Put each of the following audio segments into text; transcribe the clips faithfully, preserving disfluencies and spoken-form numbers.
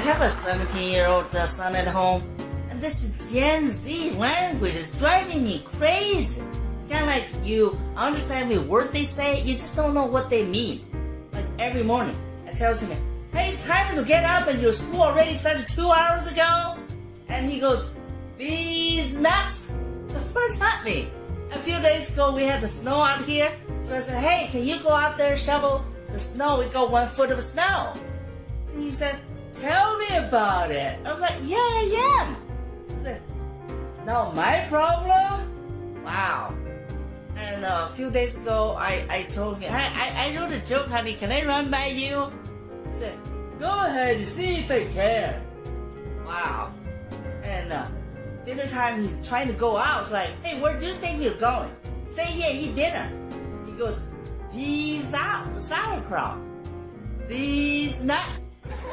have a seventeen-year-old uh, son at home, and this Gen Z language is driving me crazy. Kind of like you understand every word they say, you just don't know what they mean. Like every morning, it tells me, hey, it's time to get up and your school already started two hours ago. And he goes, these nuts? What does that mean? A few days ago, we had the snow out here. So I said, hey, can you go out there and shovel the snow? We got one foot of snow. And he said, tell me about it. I was like, yeah, I am. He said, not my problem? Wow. And uh, a few days ago, I, I told him, I, I, I wrote a joke, honey. Can I run by you? He said, go ahead and see if I can. Wow. And uh, dinner time, he's trying to go out. It's like, hey, where do you think you're going? Stay here, eat dinner. He goes, peace out, sauerkraut. These nuts.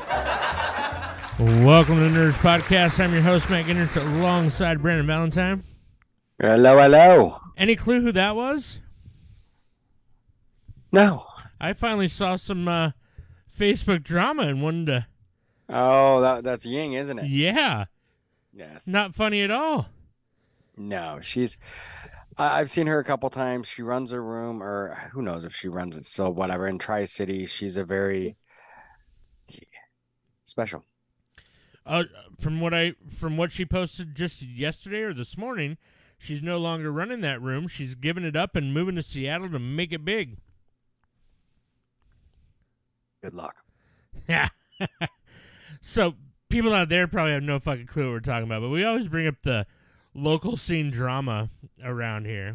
Welcome to the Nerds Podcast. I'm your host, Matt Ginners, alongside Brandon Valentine. Hello, hello. Any clue who that was? No. I finally saw some uh, Facebook drama and wanted to... Oh, that, that's Ying, isn't it? Yeah. Yes. Not funny at all. No, she's... I, I've seen her a couple times. She runs a room, or who knows if she runs it still, whatever. In Tri-City, she's a very special. Uh, from what I, from what she posted just yesterday or this morning, she's no longer running that room. She's giving it up and moving to Seattle to make it big. Good luck. Yeah. So people out there probably have no fucking clue what we're talking about, but we always bring up the local scene drama around here.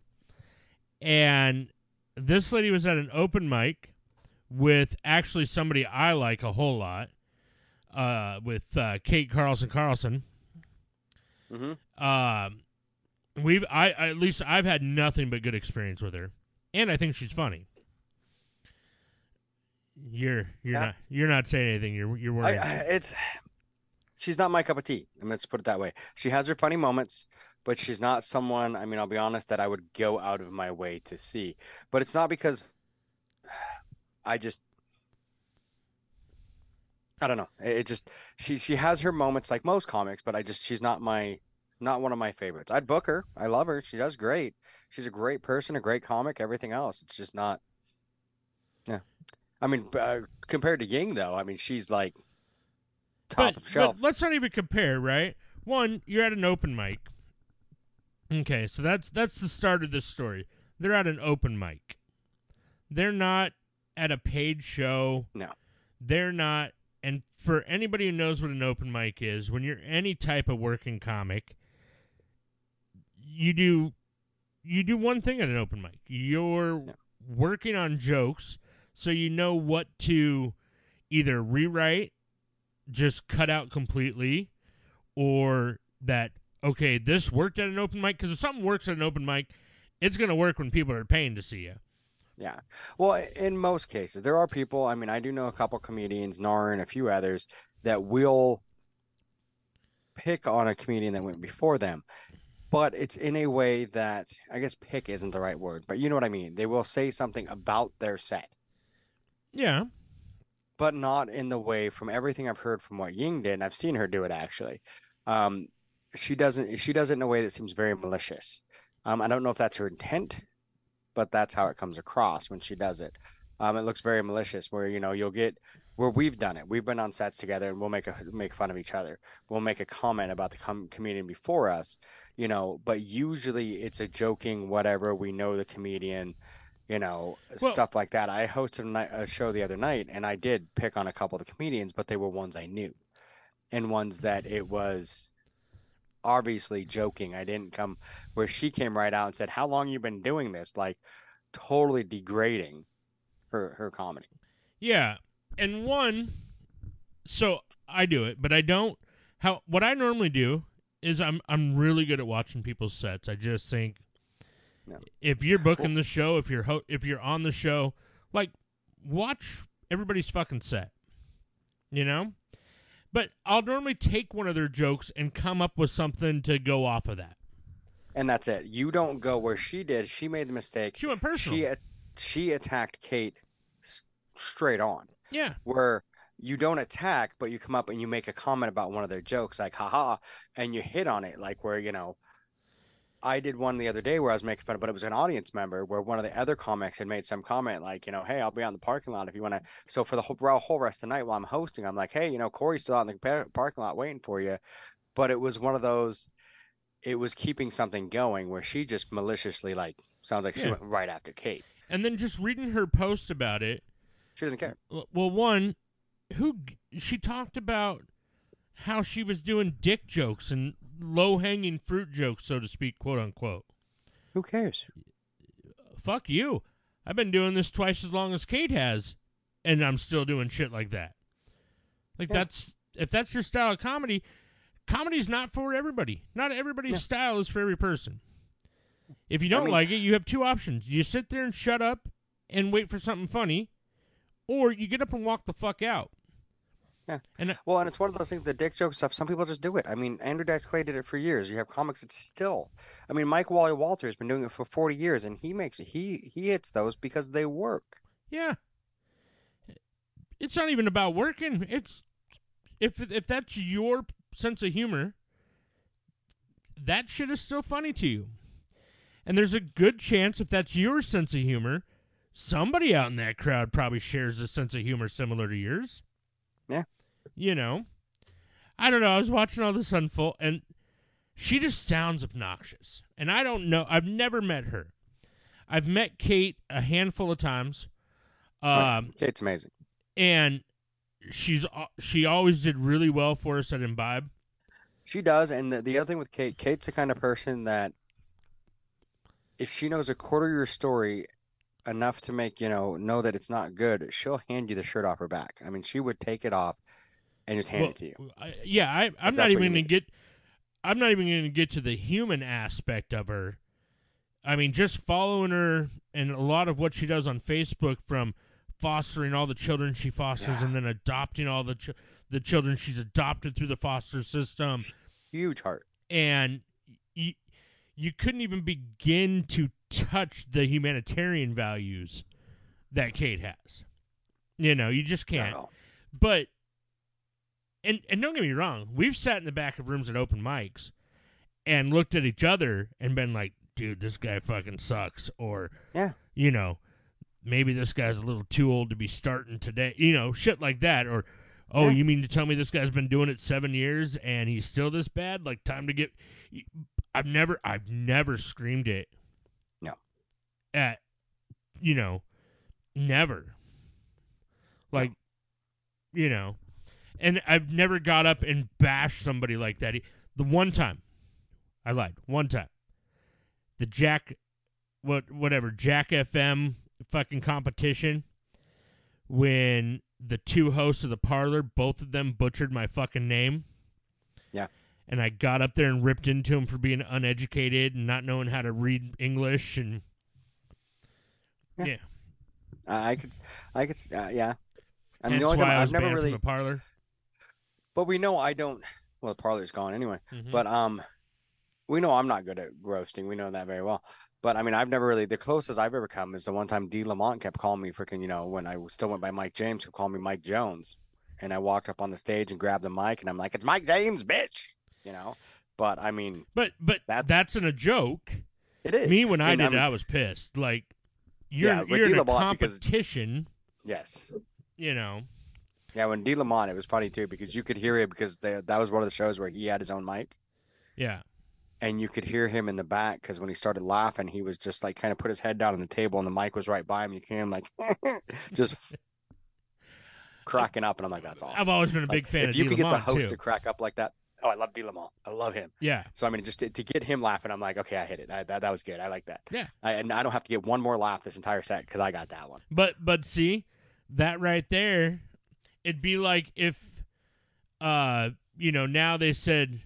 And this lady was at an open mic with actually somebody I like a whole lot, uh, with uh, Kate Carlson Carlson. Mm-hmm. Um, we've I, I at least I've had nothing but good experience with her, and I think she's funny. You're you're yeah. not you're not saying anything. You're you're worried. I, I, it's she's not my cup of tea. I mean, let's put it that way. She has her funny moments, but she's not someone. I mean, I'll be honest, that I would go out of my way to see. But it's not because I just I don't know. It, it just she she has her moments like most comics, but I just she's not my not one of my favorites. I'd book her. I love her. She does great. She's a great person, a great comic. Everything else, it's just not. Yeah. I mean, uh, compared to Ying, though, I mean, she's like top but, of shelf. But let's not even compare, right? One, you're at an open mic. Okay, so that's that's the start of this story. They're at an open mic. They're not at a paid show. No. They're not, and for anybody who knows what an open mic is, when you're any type of working comic, you do you do one thing at an open mic. You're no. working on jokes. So you know what to either rewrite, just cut out completely, or that, okay, this worked at an open mic. Because if something works at an open mic, it's going to work when people are paying to see you. Yeah. Well, in most cases, there are people, I mean, I do know a couple comedians, Nar and a few others, that will pick on a comedian that went before them. But it's in a way that, I guess pick isn't the right word, but you know what I mean. They will say something about their set. Yeah. But not in the way, from everything I've heard from what Ying did, and I've seen her do it actually. Um, she doesn't she does it in a way that seems very malicious. Um, I don't know if that's her intent, but that's how it comes across when she does it. Um, it looks very malicious, where you know you'll get where we've done it. We've been on sets together, and we'll make a make fun of each other. We'll make a comment about the com- comedian before us, you know. But usually it's a joking whatever. We know the comedian. You know, well, stuff like that. I hosted a, night, a show the other night, and I did pick on a couple of the comedians, but they were ones I knew, and ones that it was obviously joking. I didn't come where she came right out and said, "How long you been doing this?" Like, totally degrading her her comedy. Yeah, and one, so I do it, but I don't. How what I normally do is I'm I'm really good at watching people's sets. I just think. No. If you're booking the show, if you're ho- if you're on the show, like, watch everybody's fucking set, you know? But I'll normally take one of their jokes and come up with something to go off of that. And that's it. You don't go where she did. She made the mistake. She went personal. She, she attacked Kate straight on. Yeah. Where you don't attack, but you come up and you make a comment about one of their jokes, like haha, and you hit on it, like where, you know, I did one the other day where I was making fun of, but it was an audience member where one of the other comics had made some comment like, you know, hey, I'll be out in the parking lot if you want to. So for the whole, whole rest of the night while I'm hosting, I'm like, hey, you know, Corey's still out in the parking lot waiting for you. But it was one of those, it was keeping something going where she just maliciously, like, sounds like she Yeah. went right after Kate. And then just reading her post about it. She doesn't care. Well, one, who she talked about how she was doing dick jokes and low-hanging fruit jokes, so to speak, quote unquote. Who cares? Fuck you. I've been doing this twice as long as Kate has, and I'm still doing shit like that. Like, yeah. that's if that's your style of comedy, comedy's not for everybody. Not everybody's yeah. style is for every person. If you don't I mean, like it, you have two options. You sit there and shut up and wait for something funny, or you get up and walk the fuck out. Yeah. And well, and it's one of those things, the dick joke stuff, some people just do it. I mean, Andrew Dice Clay did it for years. You have comics that still, I mean, Mike Wally Walter has been doing it for forty years, and he makes it, he, he hits those because they work. Yeah. It's not even about working. It's, if, if that's your sense of humor, that shit is still funny to you. And there's a good chance if that's your sense of humor, somebody out in that crowd probably shares a sense of humor similar to yours. Yeah. You know, I don't know. I was watching all this unfold, and she just sounds obnoxious. And I don't know. I've never met her. I've met Kate a handful of times. Um, right. Kate's amazing. And she's she always did really well for us at Imbibe. She does. And the, the other thing with Kate, Kate's the kind of person that if she knows a quarter of your story enough to make, you know, know that it's not good, she'll hand you the shirt off her back. I mean, she would take it off and just hand well, it to you. I, yeah, I, I'm not even going to get. I'm not even going to get to the human aspect of her. I mean, just following her and a lot of what she does on Facebook, from fostering all the children she fosters yeah. and then adopting all the ch- the children she's adopted through the foster system. Huge heart. And you, you couldn't even begin to touch the humanitarian values that Kate has. You know, you just can't. No. But, and and don't get me wrong, we've sat in the back of rooms at open mics and looked at each other and been like, dude, this guy fucking sucks. Or, yeah, you know, maybe this guy's a little too old to be starting today. You know, shit like that. Or, oh, yeah. you mean to tell me this guy's been doing it seven years and he's still this bad? Like, time to get... I've never, I've never screamed it. No. At, you know, never. Like, no. you know, and I've never got up and bashed somebody like that. The one time, I lied. One time, the Jack, what, whatever, Jack F M fucking competition, when the two hosts of the Parlor, both of them butchered my fucking name. Yeah. And I got up there and ripped into him for being uneducated and not knowing how to read English. And yeah, yeah. Uh, I could, I could, uh, yeah. I mean, Hence the only why time I was I've never banned really, from the Parlor. But we know I don't. Well, the Parlor's gone anyway. Mm-hmm. But um, we know I'm not good at roasting. We know that very well. But I mean, I've never really. The closest I've ever come is the one time D. Lamont kept calling me freaking. You know, when I still went by Mike James, kept calling me Mike Jones, and I walked up on the stage and grabbed the mic, and I'm like, "It's Mike James, bitch." You know, but I mean, but but that's that's in a joke. It is. Me when I and did I'm, it, I was pissed. Like you're yeah, you're in a because, competition. Yes. You know. Yeah, when D. Lamont, it was funny too because you could hear it because they, that was one of the shows where he had his own mic. Yeah. And you could hear him in the back because when he started laughing, he was just like kind of put his head down on the table and the mic was right by him. You can hear him like just cracking up, and I'm like, that's awesome. I've always been a big like, fan if of you D. could Lamont get the host too. to crack up like that. Oh, I love D. Lamont. I love him. Yeah. So I mean, just to, to get him laughing, I'm like, okay, I hit it. I, that that was good. I like that. Yeah. I, and I don't have to get one more laugh this entire set because I got that one. But but see, that right there, it'd be like if, uh, you know, now they said,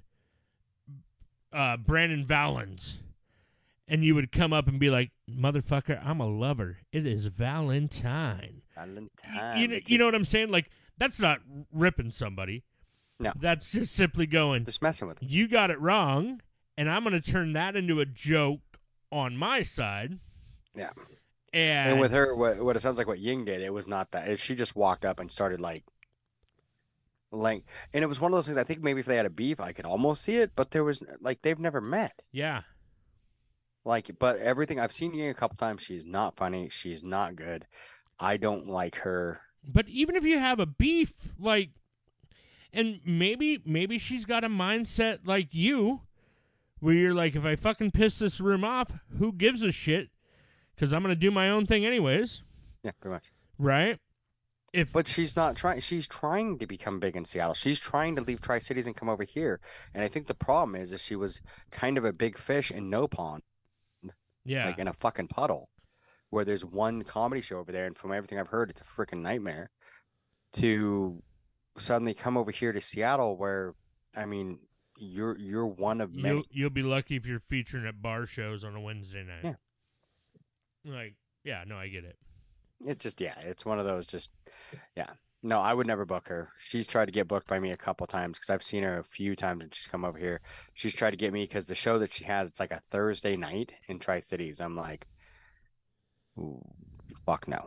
uh, Brandon Valens, and you would come up and be like, motherfucker, I'm a lover. It is Valentine. Valentine. You, you know, just, you know what I'm saying? Like, that's not ripping somebody. No. That's just simply going, just messing with them. You got it wrong, and I'm going to turn that into a joke on my side. Yeah. And, and with her, what, what it sounds like what Ying did, it was not that. She just walked up and started, like, Like, and it was one of those things. I think maybe if they had a beef, I could almost see it, but there was like they've never met. Yeah. Like, but everything I've seen Ying a couple times, she's not funny. She's not good. I don't like her. But even if you have a beef, like, and maybe maybe she's got a mindset like you, where you're like, if I fucking piss this room off, who gives a shit? Because I'm gonna do my own thing anyways. Yeah, pretty much. Right. If But she's not trying. She's trying to become big in Seattle. She's trying to leave Tri Cities and come over here. And I think the problem is, is she was kind of a big fish in no pond. Yeah. Like in a fucking puddle, where there's one comedy show over there, and from everything I've heard, it's a freaking nightmare. To suddenly come over here to Seattle, where, I mean, you're you're one of many. You'll, you'll be lucky if you're featuring at bar shows on a Wednesday night. Yeah. Like, yeah, no, I get it. It's just, yeah, it's one of those just, yeah. No, I would never book her. She's tried to get booked by me a couple times because I've seen her a few times when she's come over here. She's tried to get me because the show that she has, it's like a Thursday night in Tri Cities. I'm like, ooh, fuck no.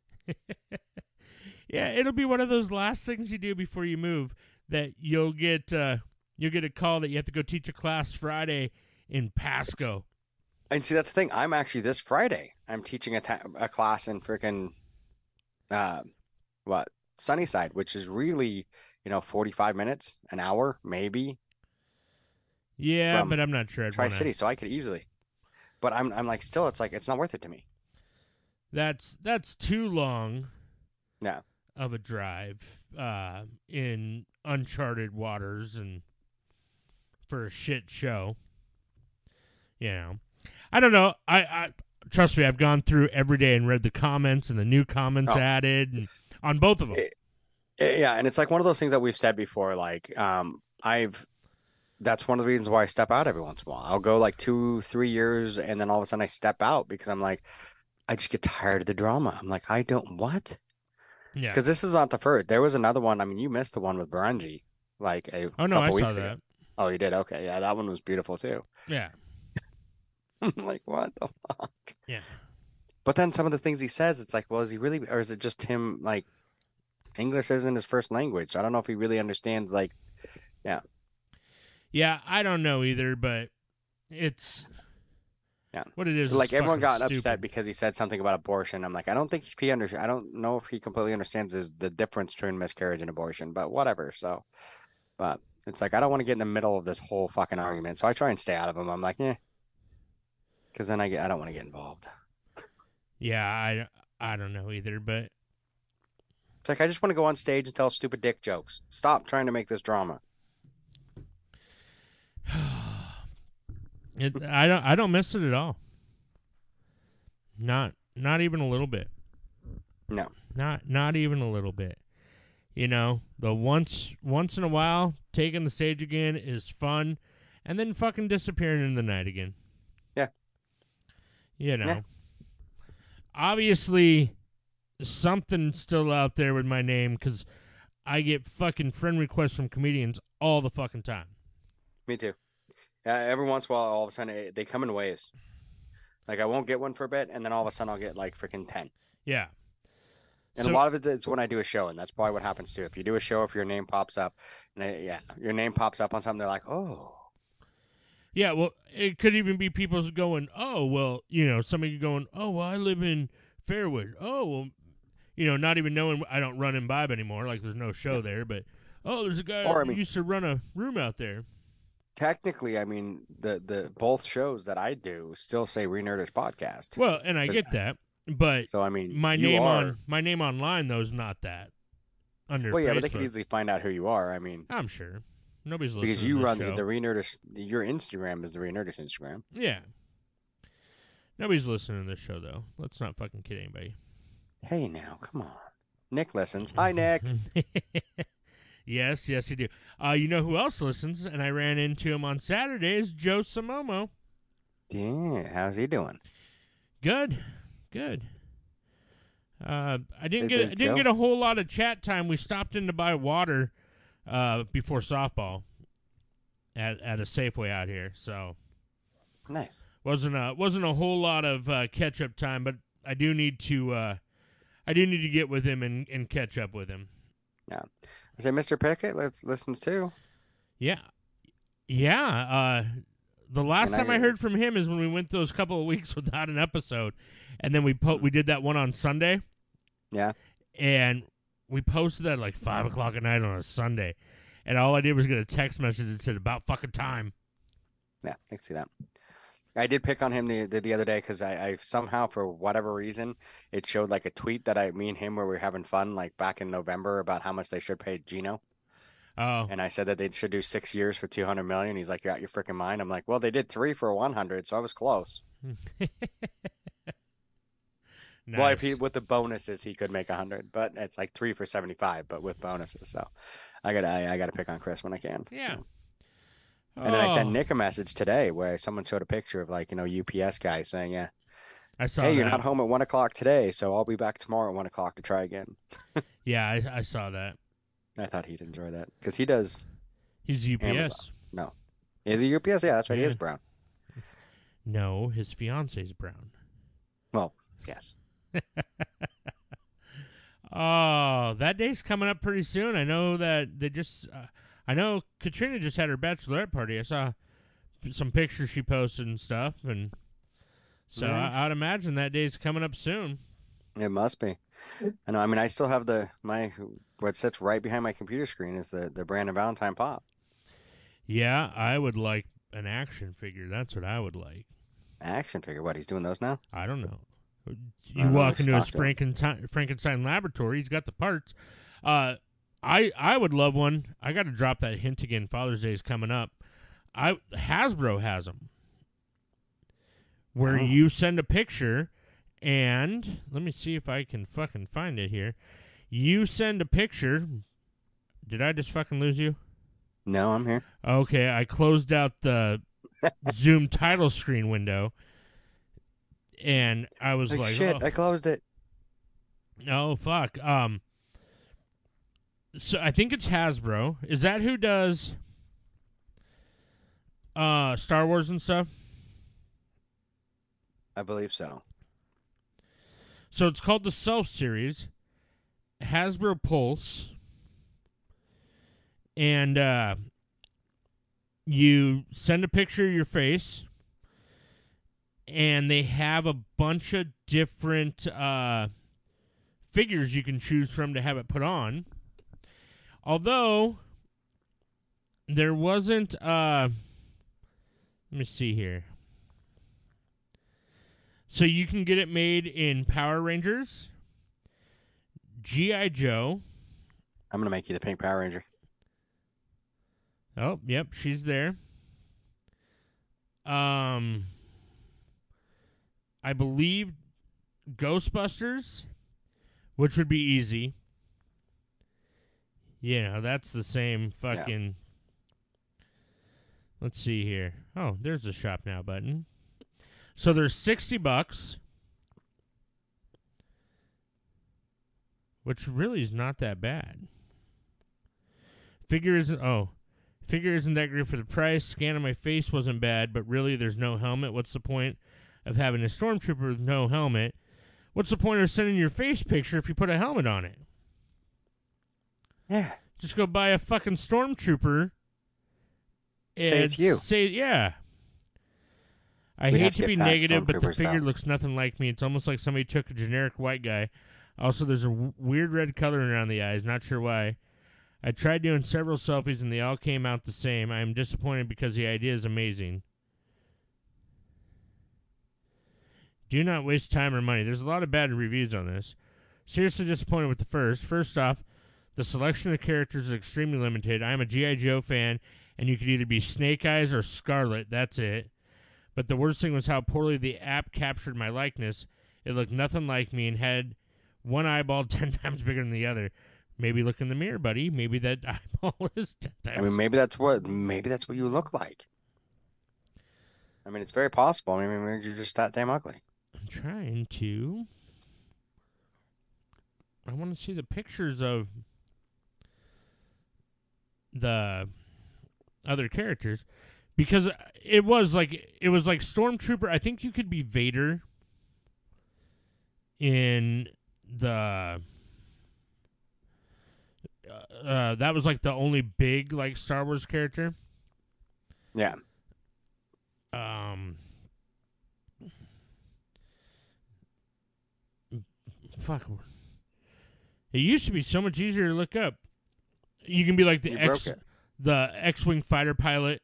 Yeah, it'll be one of those last things you do before you move that you'll get uh, you'll get a call that you have to go teach a class Friday in Pasco. And see, that's the thing. I'm actually this Friday. I'm teaching a, ta- a class in freaking, uh, what, Sunnyside, which is really, you know, forty-five minutes, an hour, maybe. Yeah, but I'm not sure. I'd Tri wanna... City, so I could easily. But I'm, I'm like, still, it's like, it's not worth it to me. That's that's too long. Yeah. Of a drive, uh, in uncharted waters and for a shit show. You know, I don't know. I, I trust me. I've gone through every day and read the comments and the new comments Oh. added and on both of them. It, yeah, and it's like one of those things that we've said before. Like, um, I've that's one of the reasons why I step out every once in a while. I'll go like two, three years, and then all of a sudden I step out because I'm like, I just get tired of the drama. I'm like, I don't what. Yeah. Because this is not the first. There was another one. I mean, you missed the one with Baranji, like a oh no, I couple saw weeks that. ago. Oh, you did? Okay, yeah, that one was beautiful too. Yeah. I'm like, what the fuck? Yeah. But then some of the things he says, it's like, well, is he really, or is it just him? Like, English isn't his first language. I don't know if he really understands. Like, yeah, Yeah, I don't know either, but it's yeah, what it is. like is everyone got stupid. upset because he said something about abortion. I'm like, I don't think he under, I don't know if he completely understands his, the difference between miscarriage and abortion. But whatever. So, but it's like I don't want to get in the middle of this whole fucking argument. So I try and stay out of them. I'm like, eh, because then I get, I don't want to get involved. Yeah, I, I don't know either, but it's like I just want to go on stage and tell stupid dick jokes. Stop trying to make this drama. it, I don't I don't miss it at all. Not not even a little bit. No. Not not even a little bit. You know, the once once in a while taking the stage again is fun, and then fucking disappearing in the night again. Yeah. You know. Yeah. Obviously, something's still out there with my name because I get fucking friend requests from comedians all the fucking time. Me too. Uh, every once in a while, all of a sudden, it, they come in waves. Like, I won't get one for a bit, and then all of a sudden, I'll get, like, freaking ten. Yeah. And So- a lot of it, it's when I do a show, and that's probably what happens, too. If you do a show, if your name pops up, and it, yeah, your name pops up on something, they're like, oh. Yeah, well, it could even be people going, oh, well, you know, somebody going, oh, well, I live in Fairwood. Oh, well, you know, not even knowing I don't run Imbibe anymore, like there's no show there, but, oh, there's a guy Or, I who mean- used to run a room out there. Technically, I mean, the, the both shows that I do still say Renerdish Podcast. Well, and I get that, but So, I mean, my you name are, on my name online, though, is not that. Under Well, yeah, Facebook. but they could easily find out who you are. I mean, I'm sure. Nobody's listening because to you this run show. the, the Renerdish, your Instagram is the Renerdish Instagram. Yeah. Nobody's listening to this show, though. Let's not fucking kid anybody. Hey, now, come on. Nick listens. Hi, Nick. Yes, yes, you do. Uh, you know who else listens? And I ran into him on Saturday is Joe Samomo. Yeah, how's he doing? Good, good. Uh, I didn't Hey, get I there's didn't Joe. get a whole lot of chat time. We stopped in to buy water uh, before softball at at a Safeway out here, so Nice. wasn't a wasn't a whole lot of uh, catch up time. But I do need to uh, I do need to get with him and, and catch up with him. Yeah. I say Mister Pickett li- listens too. Yeah. Yeah. Uh, the last And time I I- heard from him is when we went those couple of weeks without an episode. And then we po- we did that one on Sunday. Yeah. And we posted that at like five o'clock at night on a Sunday. And all I did was get a text message that said, about fucking time. Yeah, I can see that. I did pick on him the the, the other day because I, I somehow, for whatever reason, it showed like a tweet that I, me and him, where we were having fun, like back in November, about how much they should pay Gino. Oh. And I said that they should do six years for two hundred million. He's like, "You're out your freaking mind." I'm like, "Well, they did three for one hundred, so I was close." Nice. Well, if he, with the bonuses, he could make a hundred, but it's like three for seventy-five, but with bonuses. So I got I, I got to pick on Chris when I can. Yeah. So. And then I sent Oh. Nick a message today where someone showed a picture of like, you know, U P S guy saying, yeah, I saw hey, that. you're not home at one o'clock today, so I'll be back tomorrow at one o'clock to try again. Yeah, I, I saw that. I thought he'd enjoy that because he does. He's U P S. Amazon. No. Is he U P S? Yeah, that's right. Yeah. He is brown. No, his fiance's brown. Well, yes. Oh, that day's coming up pretty soon. I know that they just. Uh, I know Katrina just had her bachelorette party. I saw some pictures she posted and stuff, and so Nice. I, I'd imagine that day's coming up soon. It must be. I know. I mean, I still have the my what sits right behind my computer screen is the the Brandon Valentine pop. Yeah, I would like an action figure. That's what I would like. Action figure. What, he's doing those now? I don't know. You don't know walk if into you his talked to him. Frankenstein, Frankenstein laboratory. He's got the parts. Uh, I I would love one. I got to drop that hint again. Father's Day is coming up. I Hasbro has them, where Oh. you send a picture, and let me see if I can fucking find it here. You send a picture. Did I just fucking lose you? No, I'm here. Okay, I closed out the Zoom title screen window, and I was Like, like, shit, oh. I closed it. Oh fuck. Um. So I think it's Hasbro. Is that who does uh Star Wars and stuff? I believe so. So it's called the Self Series, Hasbro Pulse, and uh, you send a picture of your face, and they have a bunch of different uh, figures you can choose from to have it put on. Although there wasn't, uh, let me see here. So you can get it made in Power Rangers, G I. Joe. I'm gonna make you the pink Power Ranger. Oh, yep, she's there. Um, I believe Ghostbusters, which would be easy. Yeah, that's the same fucking. Let's see here. Oh, there's the shop now button. So there's sixty bucks, which really is not that bad. Figure isn't oh, figure isn't that great for the price. Scan on my face wasn't bad, but really there's no helmet. What's the point of having a stormtrooper with no helmet? What's the point of sending your face picture if you put a helmet on it? Yeah. Just go buy a fucking stormtrooper. Say it's and you. Say yeah. I We'd hate have to to be get fat negative, but the stormtroopers, figure though. looks nothing like me. It's almost like somebody took a generic white guy. Also, there's a w- weird red color around the eyes. Not sure why. I tried doing several selfies, and they all came out the same. I am disappointed because the idea is amazing. Do not waste time or money. There's a lot of bad reviews on this. Seriously disappointed with the first. First off, the selection of characters is extremely limited. I am a G I. Joe fan, and you could either be Snake Eyes or Scarlet. That's it. But the worst thing was how poorly the app captured my likeness. It looked nothing like me and had one eyeball ten times bigger than the other. Maybe look in the mirror, buddy. Maybe that eyeball is ten times. I mean, maybe that's what maybe that's what you look like. I mean, it's very possible. I mean, maybe you're just that damn ugly. I'm trying to. I want to see the pictures of the other characters because it was like it was like Stormtrooper. I think you could be Vader in the uh, uh, that was like the only big like Star Wars character. Yeah. Um. Fuck. It used to be so much easier to look up. You can be like the You X, broke it. the X-wing fighter pilot.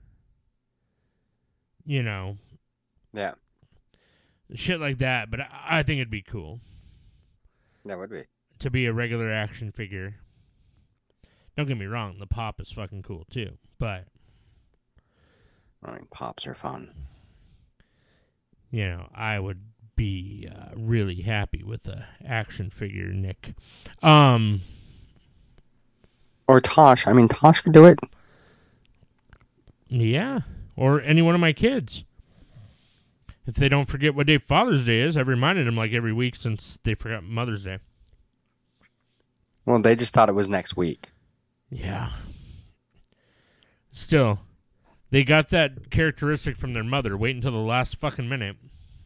You know, Yeah. shit like that. But I, I think it'd be cool That would be. to be a regular action figure. Don't get me wrong, the pop is fucking cool too. But I mean, pops are fun. you know, I would be uh, really happy with a action figure, Nick. Um, Or Tosh. I mean, Tosh could do it. yeah, or any one of my kids. If they don't forget what day Father's Day is, I've reminded them like every week since they forgot Mother's Day. Well, they just thought it was next week. Yeah. Still, they got that characteristic from their mother. Wait until the last fucking minute.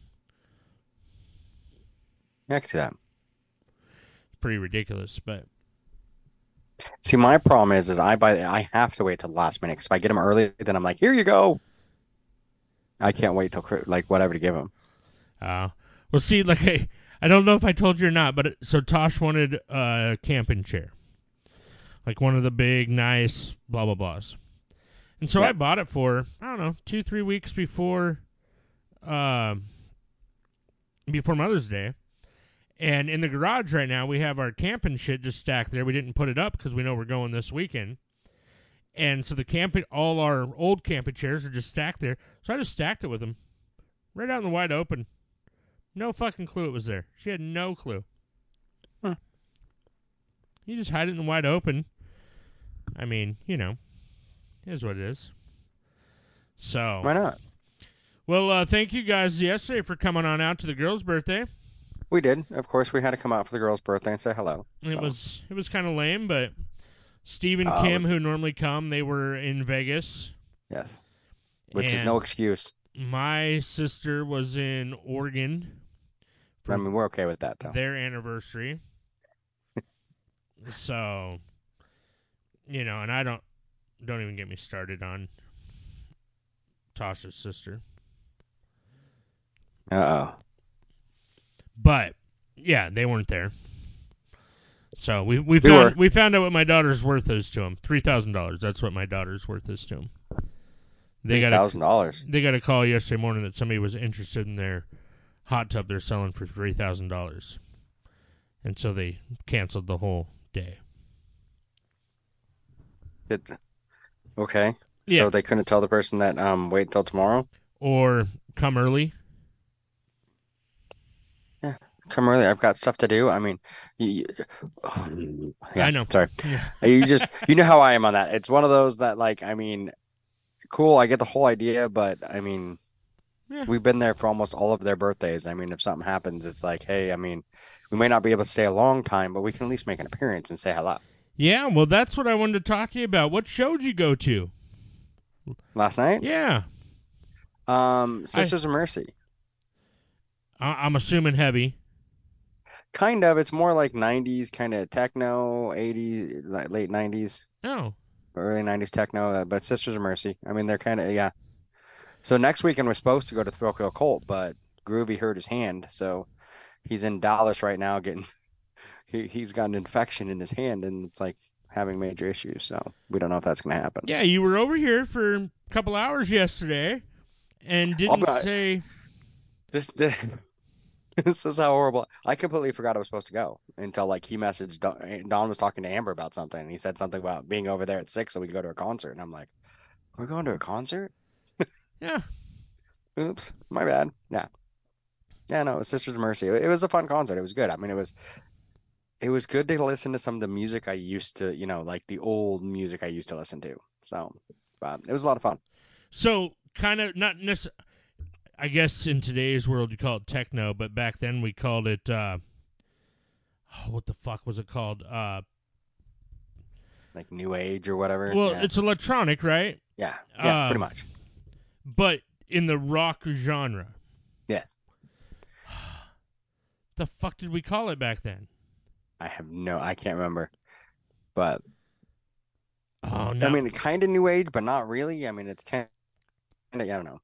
Next to that. Pretty ridiculous, but See, my problem is, is I buy, I have to wait till the last minute. Because if I get them early, then I'm like, here you go. I can't wait till like whatever to give them. uh well, see, like I, I don't know if I told you or not, but it, so Tosh wanted a camping chair, like one of the big, nice blah blah blahs, and so Yeah. I bought it for I don't know two three weeks before, uh, before Mother's Day. And in the garage right now, we have our camping shit just stacked there. We didn't put it up because we know we're going this weekend. And so the camping, all our old camping chairs are just stacked there. So I just stacked it with them. Right out in the wide open. No fucking clue it was there. She had no clue. Huh. You just hide it in the wide open. I mean, you know, it is what it is. So. Why not? Well, uh, thank you guys yesterday for coming on out to the girl's birthday. We did. Of course, we had to come out for the girl's birthday and say hello. It so. was it was kind of lame, but Steve and Oh, Kim, was- who normally come, they were in Vegas. Yes. Which is And no excuse. My sister was in Oregon for I mean, we're okay with that, though. their anniversary. So, you know, and I don't don't even get me started on Tasha's sister. Uh-oh. But yeah, they weren't there. So we we We found were. we found out what my daughter's worth is to him. Three thousand dollars. That's what my daughter's worth is to him. They three got thousand dollars. they got a call yesterday morning that somebody was interested in their hot tub they're selling for three thousand dollars, and so they canceled the whole day. Okay. Yeah. So they couldn't tell the person that um wait until tomorrow? Or come early. Come early. I've got stuff to do. I mean, you, you- yeah, I know. Sorry. Yeah. You just, you know how I am on that. It's one of those that, like, I mean, cool. I get the whole idea, but I mean, Yeah. we've been there for almost all of their birthdays. I mean, if something happens, it's like, hey, I mean, we may not be able to stay a long time, but we can at least make an appearance and say hello. Yeah, well, that's what I wanted to talk to you about. What show did you go to? Last night, Yeah. um, Sisters of Mercy. I- I'm assuming heavy. Kind of. It's more like nineties kind of techno, eighties, like late nineties, Oh. early nineties techno, uh, but Sisters of Mercy. I mean, they're kind of, yeah. So next weekend we're supposed to go to Thrill Kill Colt, but Groovy hurt his hand, so he's in Dallas right now getting he he's got an infection in his hand and it's like having major issues. So we don't know if that's going to happen. Yeah, you were over here for a couple hours yesterday and didn't I'll be- say... This, this this is how horrible. I completely forgot I was supposed to go until like he messaged Don, Don was talking to Amber about something and he said something about being over there at six so we could go to a concert and I'm like, we're going to a concert? Yeah. Oops, my bad. Yeah. Yeah, no, it was Sisters of Mercy. It, it was a fun concert. It was good. I mean, it was it was good to listen to some of the music I used to, you know, like the old music I used to listen to. So, but it was a lot of fun. So, kind of, not necessarily... I guess in today's world you call it techno, but back then we called it, uh, oh, what the fuck was it called? Uh, Like New Age or whatever. well, yeah. it's electronic, right? yeah, yeah, um, pretty much. But in the rock genre. Yes. The fuck did we call it back then? I have no, I can't remember. But Oh no. I mean, kind of new age, but not really. I mean, it's kind of, I don't know.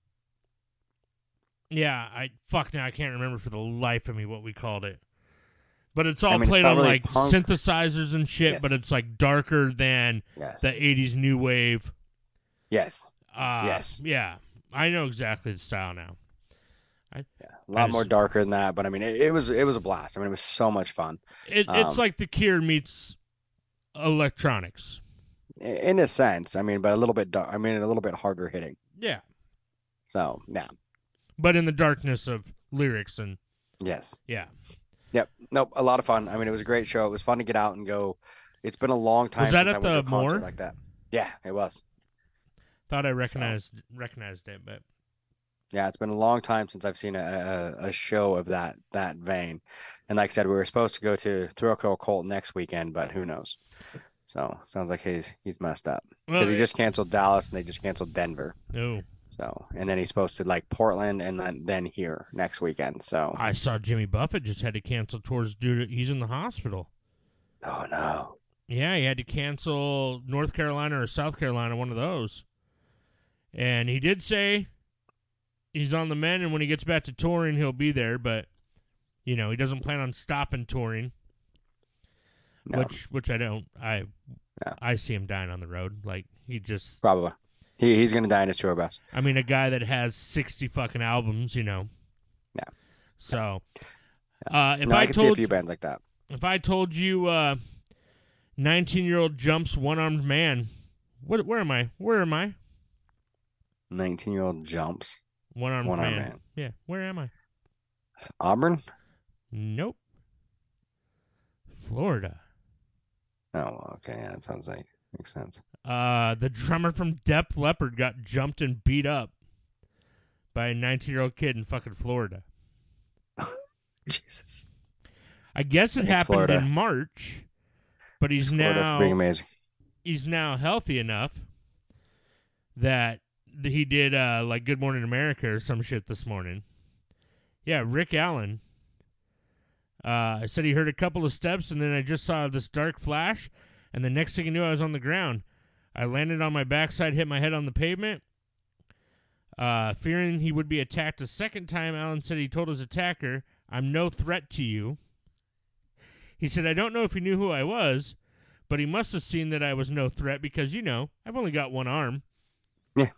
Yeah, I fuck now I can't remember for the life of me what we called it. But it's all I mean, it's played not on really like punk. synthesizers and shit, Yes. but it's like darker than Yes. the eighties new wave. Yes. Uh, Yes. Yeah, I know exactly the style now. I, Yeah, a lot I more just- darker than that, but I mean, it, it was it was a blast. I mean, it was so much fun. It, it's Um, like The Cure meets electronics. in a sense. I mean, but a little bit dark. I mean, a little bit harder hitting. Yeah, So, yeah. but in the darkness of lyrics and Yes. yeah. Yep. Nope. A lot of fun. I mean, it was a great show. It was fun to get out and go. It's been a long time Was that since at I went to a the concert Moore? like that. Yeah, it was. Thought I recognized recognized it, but Yeah, it's been a long time since I've seen a, a, a show of that that vein. And like I said, we were supposed to go to Thrill Kill Cult next weekend, but who knows? So sounds like he's he's messed up because well, he it- just canceled Dallas and they just canceled Denver. no. So and then he's supposed to like Portland and then then here next weekend. So I saw Jimmy Buffett just had to cancel tours due to he's in the hospital. oh no, Yeah, he had to cancel North Carolina or South Carolina, one of those. And he did say he's on the mend, and when he gets back to touring, he'll be there. But you know, he doesn't plan on stopping touring, no, which which I don't. I Yeah. I see him dying on the road. Like he just. probably he he's gonna die in his tour bus. I mean, a guy that has sixty fucking albums, you know. Yeah. So, uh, if no, I, I can see a told few bands like that. if I told you, uh, nineteen-year-old jumps one-armed man, what? Where am I? Where am I? Nineteen year old jumps. One-armed, One-armed man. man. Yeah. Where am I? Auburn? Nope. Florida. Oh, okay. Yeah, it sounds like makes sense. Uh, the drummer from Def Leppard got jumped and beat up by a nineteen-year-old kid in fucking Florida. Jesus. I guess it It's happened Florida. in March, but he's Florida for being now amazing. he's now healthy enough that th- he did uh, like Good Morning America or some shit this morning. Yeah, Rick Allen. Uh, I said he heard a couple of steps, and then I just saw this dark flash, and the next thing I knew, I was on the ground. I landed on my backside, hit my head on the pavement. Uh, fearing he would be attacked a second time, Allen said he told his attacker, "I'm no threat to you." He said, "I don't know if he knew who I was, but he must have seen that I was no threat because, you know, I've only got one arm." Yeah.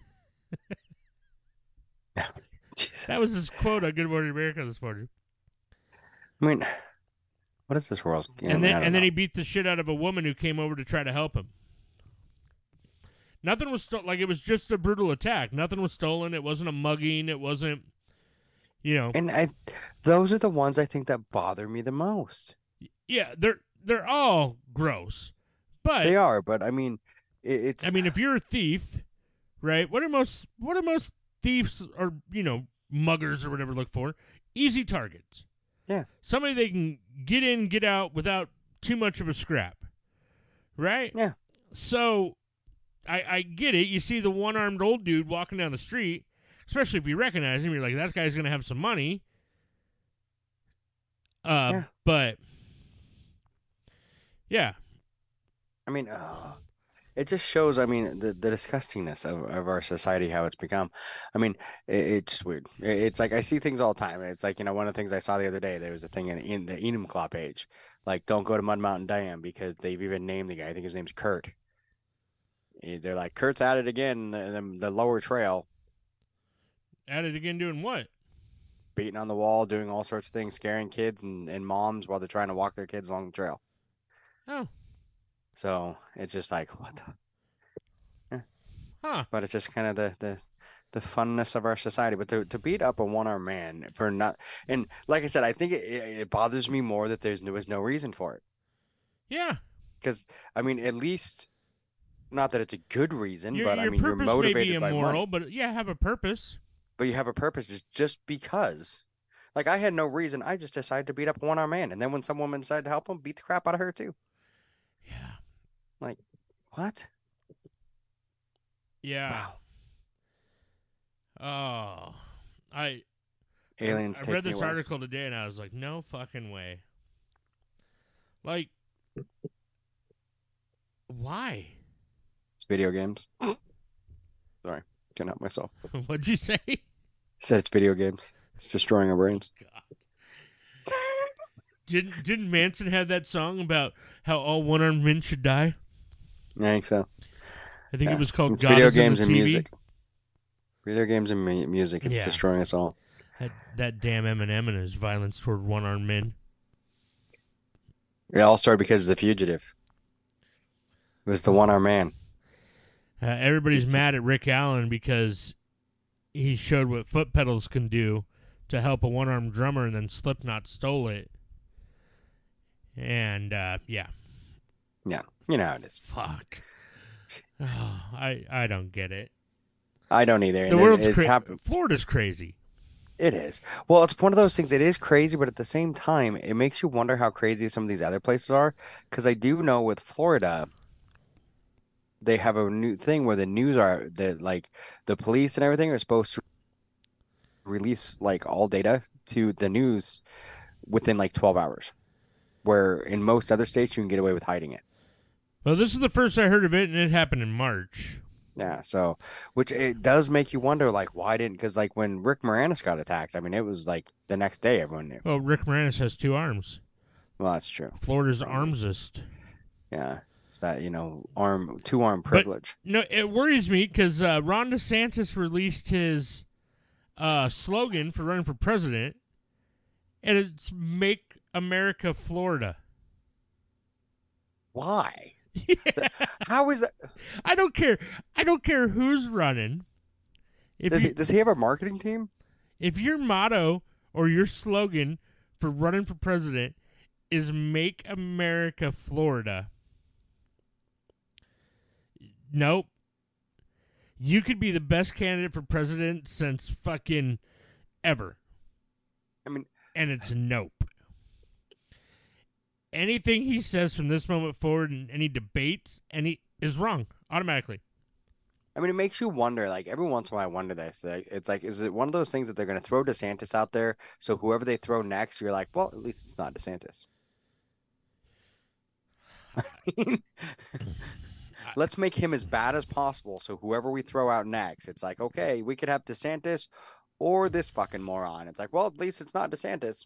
Jesus. That was his quote on Good Morning America this morning. I mean, what is this world? Yeah, I and mean, I then don't and then know. he beat the shit out of a woman who came over to try to help him. Nothing was sto- like it was just a brutal attack. Nothing was stolen. It wasn't a mugging. It wasn't, you know. And I, those are the ones I think that bother me the most. Yeah, they're they're all gross, but They are, but I mean, it, it's. I mean, if you're a thief, right? What are most what are most thieves or you know muggers or whatever look for? Easy targets. Yeah. Somebody they can get in, get out without too much of a scrap, right? Yeah. So, I I get it. You see the one armed old dude walking down the street, especially if you recognize him. You're like, that guy's gonna have some money. Uh, Yeah. but yeah, I mean, uh, it just shows. I mean, the the disgustingness of, of our society, how it's become. I mean, it, it's just weird. It, it's like I see things all the time. It's like you know, one of the things I saw the other day. There was a thing in, in the Enumclaw page, like don't go to Mud Mountain Dam because they've even named the guy. I think his name's Kurt. Eh, They're like Kurt's at it again. The, the, the lower trail, at it again, doing what? beating on the wall, doing all sorts of things, scaring kids and, and moms while they're trying to walk their kids along the trail. Oh, So it's just like what the. huh? But it's just kind of the the the funness of our society. But to to beat up a one armed man for not, and like I said, I think it, it, it bothers me more that there's there was no reason for it. Yeah. Because I mean, at least not that it's a good reason, Your, but your I mean, you're purpose may motivated be by immoral, money. but yeah, have a purpose. But you have a purpose just just because. Like I had no reason. I just decided to beat up a one armed man, and then when some woman decided to help him, beat the crap out of her too. Yeah. Like, what? Yeah. Wow. Oh, I Aliens I, I take read me this away. article today, and I was like, no fucking way. Like, why? video games. Sorry, can't help myself. What'd you say? Said it's video games. It's destroying our brains. God. Didn't didn't Manson have that song about how all one-armed men should die? I think so. I think yeah. it was called it's God video is in games the and T V. music. Video games and mu- music. It's yeah. destroying us all. That, that damn Eminem and his violence toward one-armed men. It all started because of The Fugitive. It was the one-armed man. Uh, everybody's mad at Rick Allen because he showed what foot pedals can do to help a one-armed drummer, and then Slipknot stole it. And, uh, yeah. Yeah, you know how it is. Fuck. Oh, I, I don't get it. I don't either. The and world's it's crazy. hap- Florida's crazy. It is. Well, it's one of those things. It is crazy, but at the same time, it makes you wonder how crazy some of these other places are. Because I do know with Florida, they have a new thing where the news are that like the police and everything are supposed to release like all data to the news within like twelve hours, where in most other states you can get away with hiding it. Well, this is the first I heard of it, and it happened in March. Yeah, so which it does make you wonder, like, why didn't? Because like when Rick Moranis got attacked, I mean, it was like the next day everyone knew. Well, Rick Moranis has two arms. Well, that's true. Florida's armsist. Yeah, it's that you know arm two arm privilege. But, no, it worries me because uh, Ron DeSantis released his uh, slogan for running for president, and it's "Make America Florida." Why? Yeah. How is that? I don't care. I don't care who's running. If Does you, he, does he have a marketing team? if your motto or your slogan for running for president is "Make America Florida," nope. You could be the best candidate for president since fucking ever. I mean, and it's nope. Anything he says from this moment forward in any debates, any is wrong automatically. I mean, it makes you wonder. Like every once in a while, I wonder this. Like, it's like, is it one of those things that they're going to throw DeSantis out there? So whoever they throw next, you're like, well, at least it's not DeSantis. I mean, let's make him as bad as possible. So whoever we throw out next, it's like, okay, we could have DeSantis or this fucking moron. It's like, well, at least it's not DeSantis.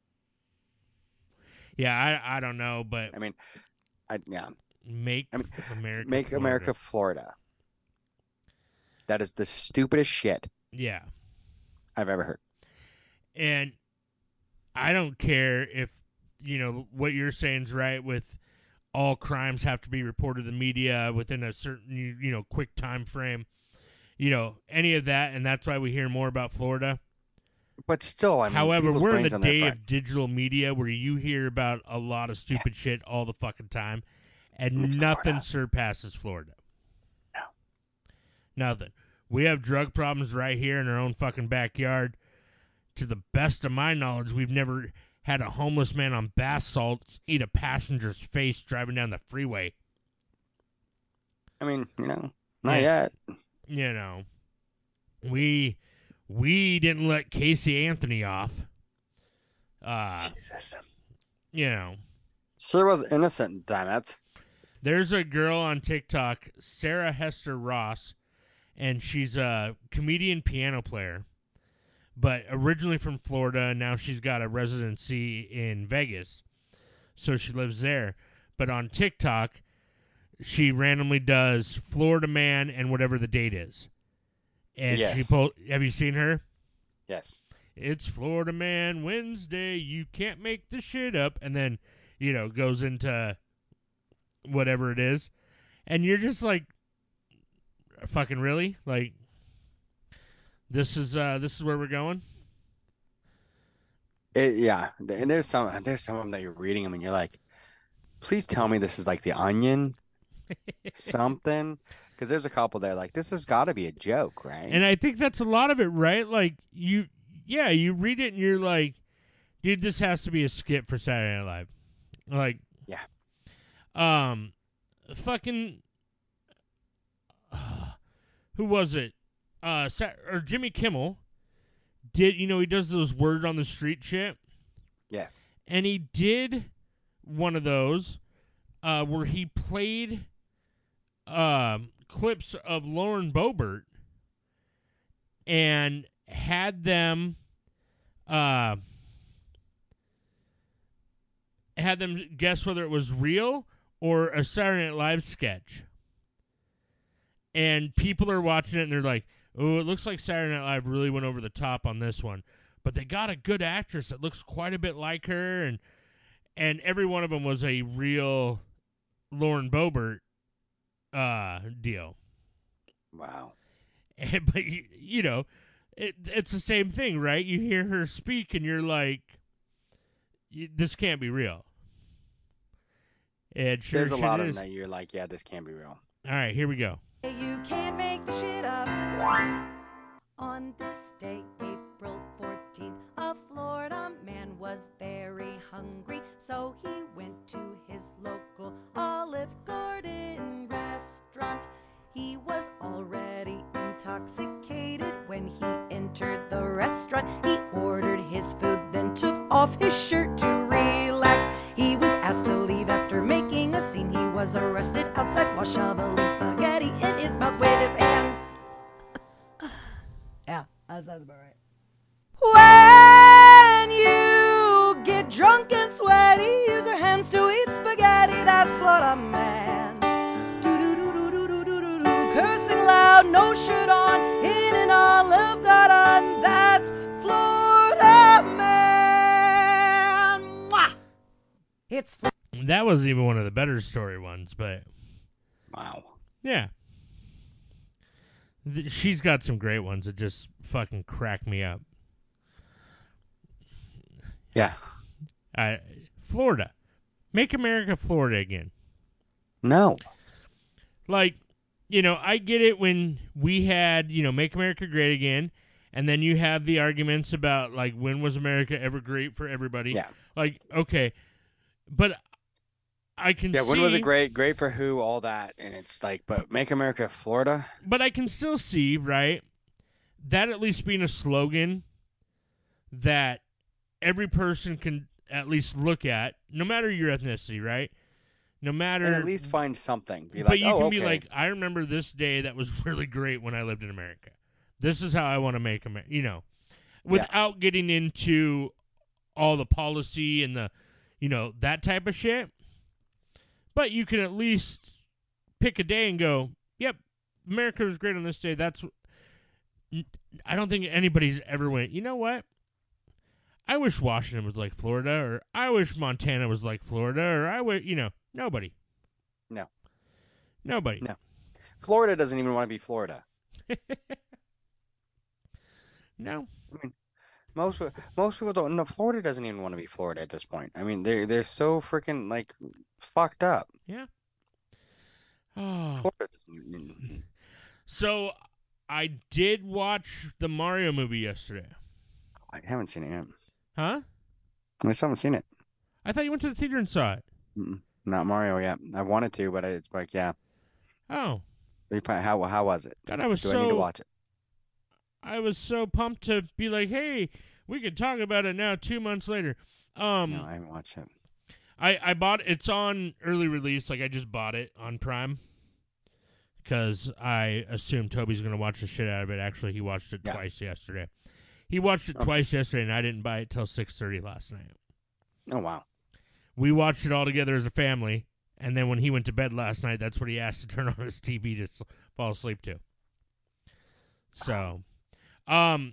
Yeah, I I don't know, but I mean, I yeah, make I mean, America make Florida. America Florida. That is the stupidest shit Yeah, I've ever heard. and I don't care if you know what you're saying is right. With all crimes have to be reported to the media within a certain you, you know quick time frame. You know any of that, and that's why we hear more about Florida. But still, I mean, However, we're in the on their day front. of digital media where you hear about a lot of stupid yeah. shit all the fucking time, and it's nothing Florida. surpasses Florida. No. Nothing. We have drug problems right here in our own fucking backyard. To the best of my knowledge, we've never had a homeless man on bath salts eat a passenger's face driving down the freeway. I mean, you know, not yeah. yet. You know, we... We didn't let Casey Anthony off. Uh, Jesus. You know. She was innocent, damn it. There's a girl on TikTok, Sarah Hester Ross, and she's a comedian piano player, but originally from Florida. Now she's got a residency in Vegas, so she lives there. But on TikTok, she randomly does Florida Man and whatever the date is. And yes. she po- have you seen her? Yes. It's Florida Man Wednesday. You can't make this shit up. And then, you know, goes into whatever it is. And you're just like, fucking really? Like, this is uh, this is where we're going? It, yeah. And there's some there's some of them that you're reading them and you're like, please tell me this is like The Onion. Something. Because there's a couple there like, this has got to be a joke, right? And I think that's a lot of it, right? Like, you, yeah, you read it and you're like, dude, this has to be a skit for Saturday Night Live. Like, yeah. Um, fucking, uh, who was it? Uh, Sa- or Jimmy Kimmel did, you know, he does those word on the street shit. Yes. And he did one of those uh, where he played um, clips of Lauren Boebert and had them uh, had them guess whether it was real or a Saturday Night Live sketch. And people are watching it and they're like, oh, it looks like Saturday Night Live really went over the top on this one. But they got a good actress that looks quite a bit like her. And and every one of them was a real Lauren Boebert uh, deal. Wow. And, but, you, you know, it, it's the same thing, right? You hear her speak and you're like, this can't be real. And sure, There's a sure lot of is. them that you're like, yeah, this can't be real. All right, here we go. You can't make the shit up. On this day, April fourteenth, a Florida man was very hungry, so he went to his local Olive Garden restaurant. He was already intoxicated when he entered the restaurant. He ordered his food, then took off his shirt to relax. He was asked to leave after making a scene. He was arrested outside while shoveling spaghetti in his mouth with his hands. Yeah, that sounds about right. When you get drunk and sweaty, use your hands to eat spaghetti. That's Florida man. Do-do-do-do-do-do-do-do. Cursing loud, no shirt on, in an Olive Garden. That's Florida man. Mwah! It's Florida. That wasn't even one of the better story ones, but Wow. yeah. Th- She's got some great ones that just fucking crack me up. Yeah. Uh, Florida. Make America Florida again. No. Like, you know, I get it when we had, you know, Make America Great Again, and then you have the arguments about, like, when was America ever great for everybody? Yeah. Like, okay. But I can Yeah, see... when was it great? Great for who? All that. And it's like, but Make America Florida? But I can still see, right, that at least being a slogan that every person can at least look at, no matter your ethnicity, right? No matter... And at least find something. Be but like, you oh, can okay. be like, I remember this day that was really great when I lived in America. This is how I want to make America, you know, without yeah. getting into all the policy and the, you know, that type of shit. But you can at least pick a day and go, yep, America was great on this day. That's... I don't think anybody's ever went, you know what? I wish Washington was like Florida, or I wish Montana was like Florida, or I wish, you know, nobody. No. Nobody. No. Florida doesn't even want to be Florida. No. I mean, most most people don't. No, Florida doesn't even want to be Florida at this point. I mean, they're they're so freaking like fucked up. Yeah. Oh. Florida doesn't. So, I did watch the Mario movie yesterday. I haven't seen it yet. Huh? I still haven't seen it. I thought you went to the theater and saw it. Mm-mm. Not Mario yet. I wanted to, but it's like, yeah. Oh. So you, how how was it? God, I was Do so... I need to watch it? I was so pumped to be like, hey, we could talk about it now two months later. Um, no, I haven't watched it. I, I bought it's on early release. Like, I just bought it on Prime because I assumed Toby's going to watch the shit out of it. Actually, he watched it yeah. twice yesterday. He watched it I'm twice sure. yesterday, and I didn't buy it till six thirty last night. Oh, wow. We watched it all together as a family, and then when he went to bed last night, that's what he asked to turn on his T V to s- fall asleep to. So, um,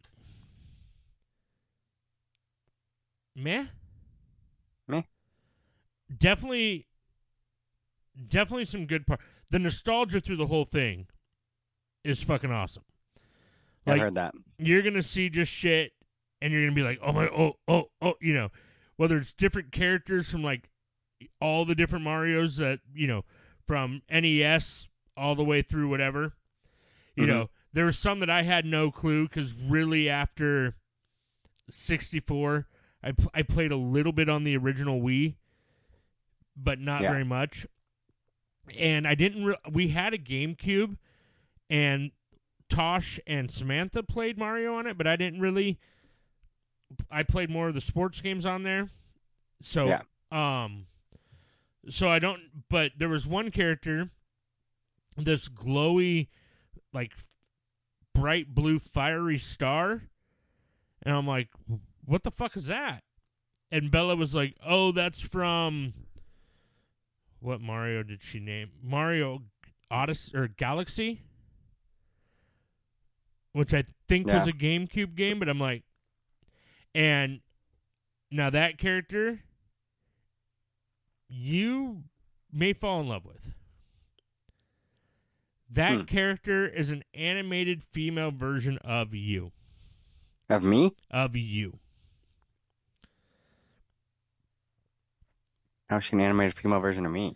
meh? Meh? Definitely, definitely some good part. The nostalgia through the whole thing is fucking awesome. Like, I heard that. You're going to see just shit, and you're going to be like, oh my, oh, oh, oh, you know, whether it's different characters from, like, all the different Marios that, you know, from N E S all the way through whatever. You mm-hmm. know, there were some that I had no clue, because really after sixty-four, I, I played a little bit on the original Wii, but not yeah. very much. And I didn't, re- we had a GameCube, and Tosh and Samantha played Mario on it, but I didn't really. I played more of the sports games on there, so yeah. um, so I don't. But there was one character this glowy, like, bright blue fiery star. And I'm like, what the fuck is that? And Bella was like, oh, that's from... What Mario did she name? Mario Odyssey or Galaxy? Which I think Yeah. was a GameCube game, but I'm like... And now that character, you may fall in love with. That Hmm. character is an animated female version of you. Of me? Of you. How's she an animated female version of me?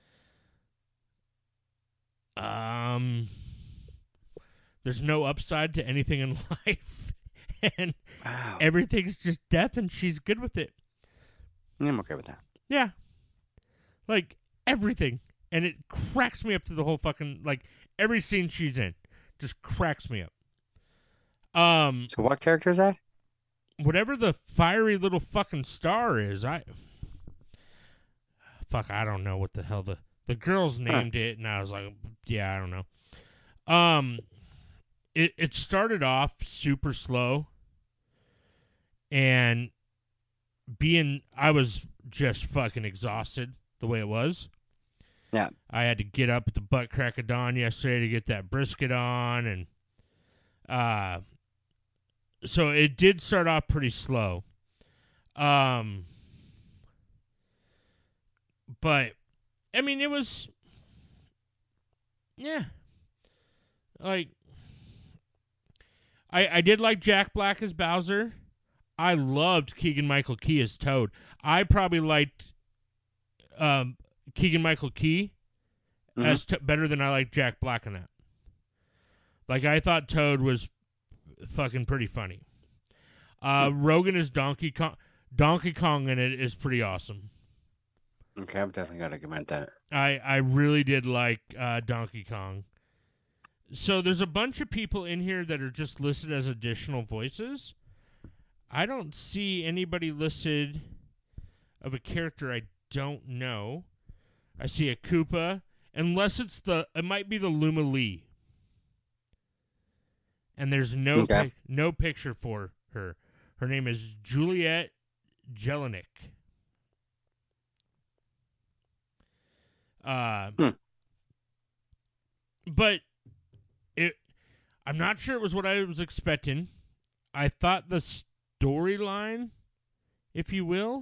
Um, there's no upside to anything in life, and Wow. everything's just death, and she's good with it. I'm okay with that. Yeah, like everything, and it cracks me up to the whole fucking like every scene she's in just cracks me up. Um, So what character is that? whatever the fiery little fucking star is, I fuck, I don't know what the hell the the girls named huh. it, and I was like, yeah, I don't know. Um, it it started off super slow, and being I was just fucking exhausted the way it was. Yeah, I had to get up at the butt crack of dawn yesterday to get that brisket on, and uh, so it did start off pretty slow. Um, but I mean, it was, yeah, like I I did like Jack Black as Bowser. I loved Keegan-Michael Key as Toad. I probably liked um, Keegan-Michael Key mm-hmm. as to- better than I liked Jack Black in that. Like, I thought Toad was fucking pretty funny. Uh, mm-hmm. Rogan as Donkey Kong. Donkey Kong in it is pretty awesome. Okay, I've definitely got to comment that. I, I really did like uh, Donkey Kong. So there's a bunch of people in here that are just listed as additional voices. I don't see anybody listed of a character I don't know. I see a Koopa, unless it's the, it might be the Luma Lee. And there's no okay. pic, no picture for her. Her name is Juliet Jelinek. Uh, hmm. But it, I'm not sure it was what I was expecting. I thought the storyline, if you will,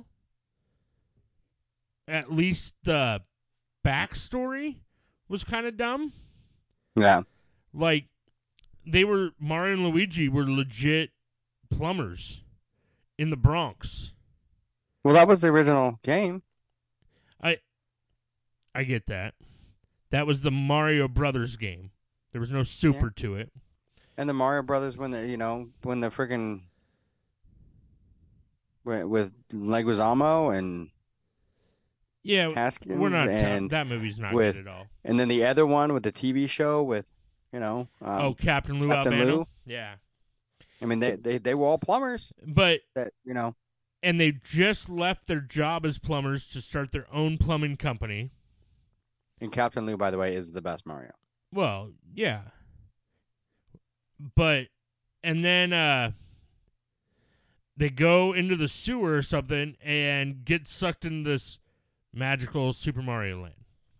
at least the backstory was kind of dumb. Yeah. Like, they were, Mario and Luigi were legit plumbers in the Bronx. Well, that was the original game. I I get that. That was the Mario Brothers game. There was no super yeah. to it. And the Mario Brothers, when the, you know, when the freaking with Leguizamo and yeah, Haskins, we're not and t- that movie's not with, good at all. And then the other one with the T V show with, you know, um, oh, Captain Lou Captain Albano. Lou. Yeah, I mean they, they they were all plumbers, but that you know, and they just left their job as plumbers to start their own plumbing company. And Captain Lou, by the way, is the best Mario. Well, yeah, but and then uh, they go into the sewer or something and get sucked in this magical Super Mario Land.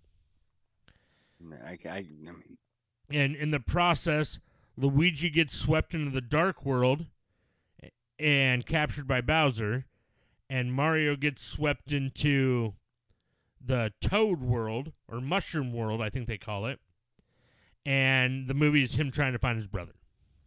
I, I, I mean, and in the process, Luigi gets swept into the Dark World and captured by Bowser, and Mario gets swept into the Toad World, or Mushroom World, I think they call it, and the movie is him trying to find his brother.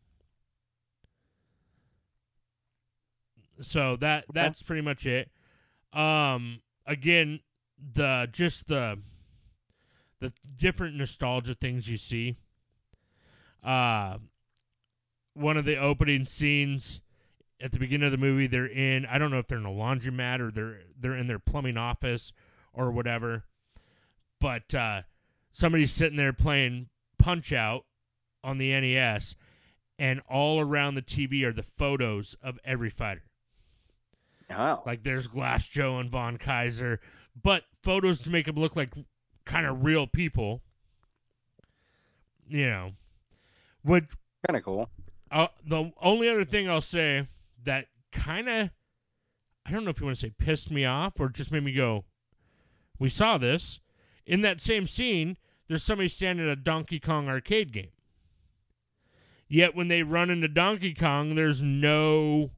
So that that's pretty much it. Um, again, the just the the different nostalgia things you see. Uh, one of the opening scenes at the beginning of the movie, they're in, I don't know if they're in a laundromat or they're they're in their plumbing office or whatever, but uh, somebody's sitting there playing Punch-Out on the N E S, and all around the T V are the photos of every fighter. Oh. Like there's Glass Joe and Von Kaiser, but photos to make them look like kind of real people. you know, would kind of cool. Uh, the only other thing I'll say that kind of, I don't know if you want to say pissed me off or just made me go, we saw this. In that same scene, there's somebody standing at a Donkey Kong arcade game. Yet when they run into Donkey Kong, there's no,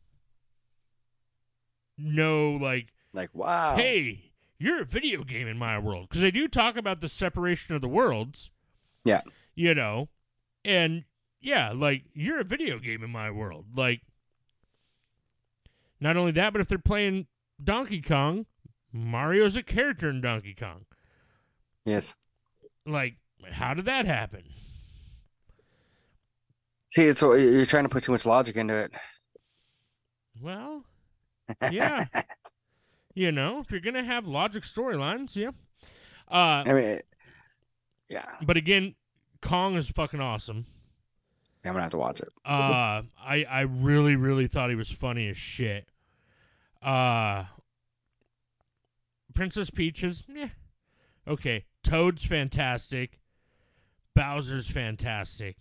no, like, like, wow. Hey, you're a video game in my world. Because they do talk about the separation of the worlds. Yeah. You know, and yeah, like, you're a video game in my world. Like, not only that, but if they're playing Donkey Kong, Mario's a character in Donkey Kong. Yes. Like, how did that happen? See, it's you're trying to put too much logic into it. Well, yeah. You know, if you're going to have logic storylines, yeah. Uh, I mean, it, yeah. But again, Kong is fucking awesome. I'm gonna have to watch it. Uh, I I really really thought he was funny as shit. Uh, Princess Peach is yeah, okay. Toad's fantastic. Bowser's fantastic.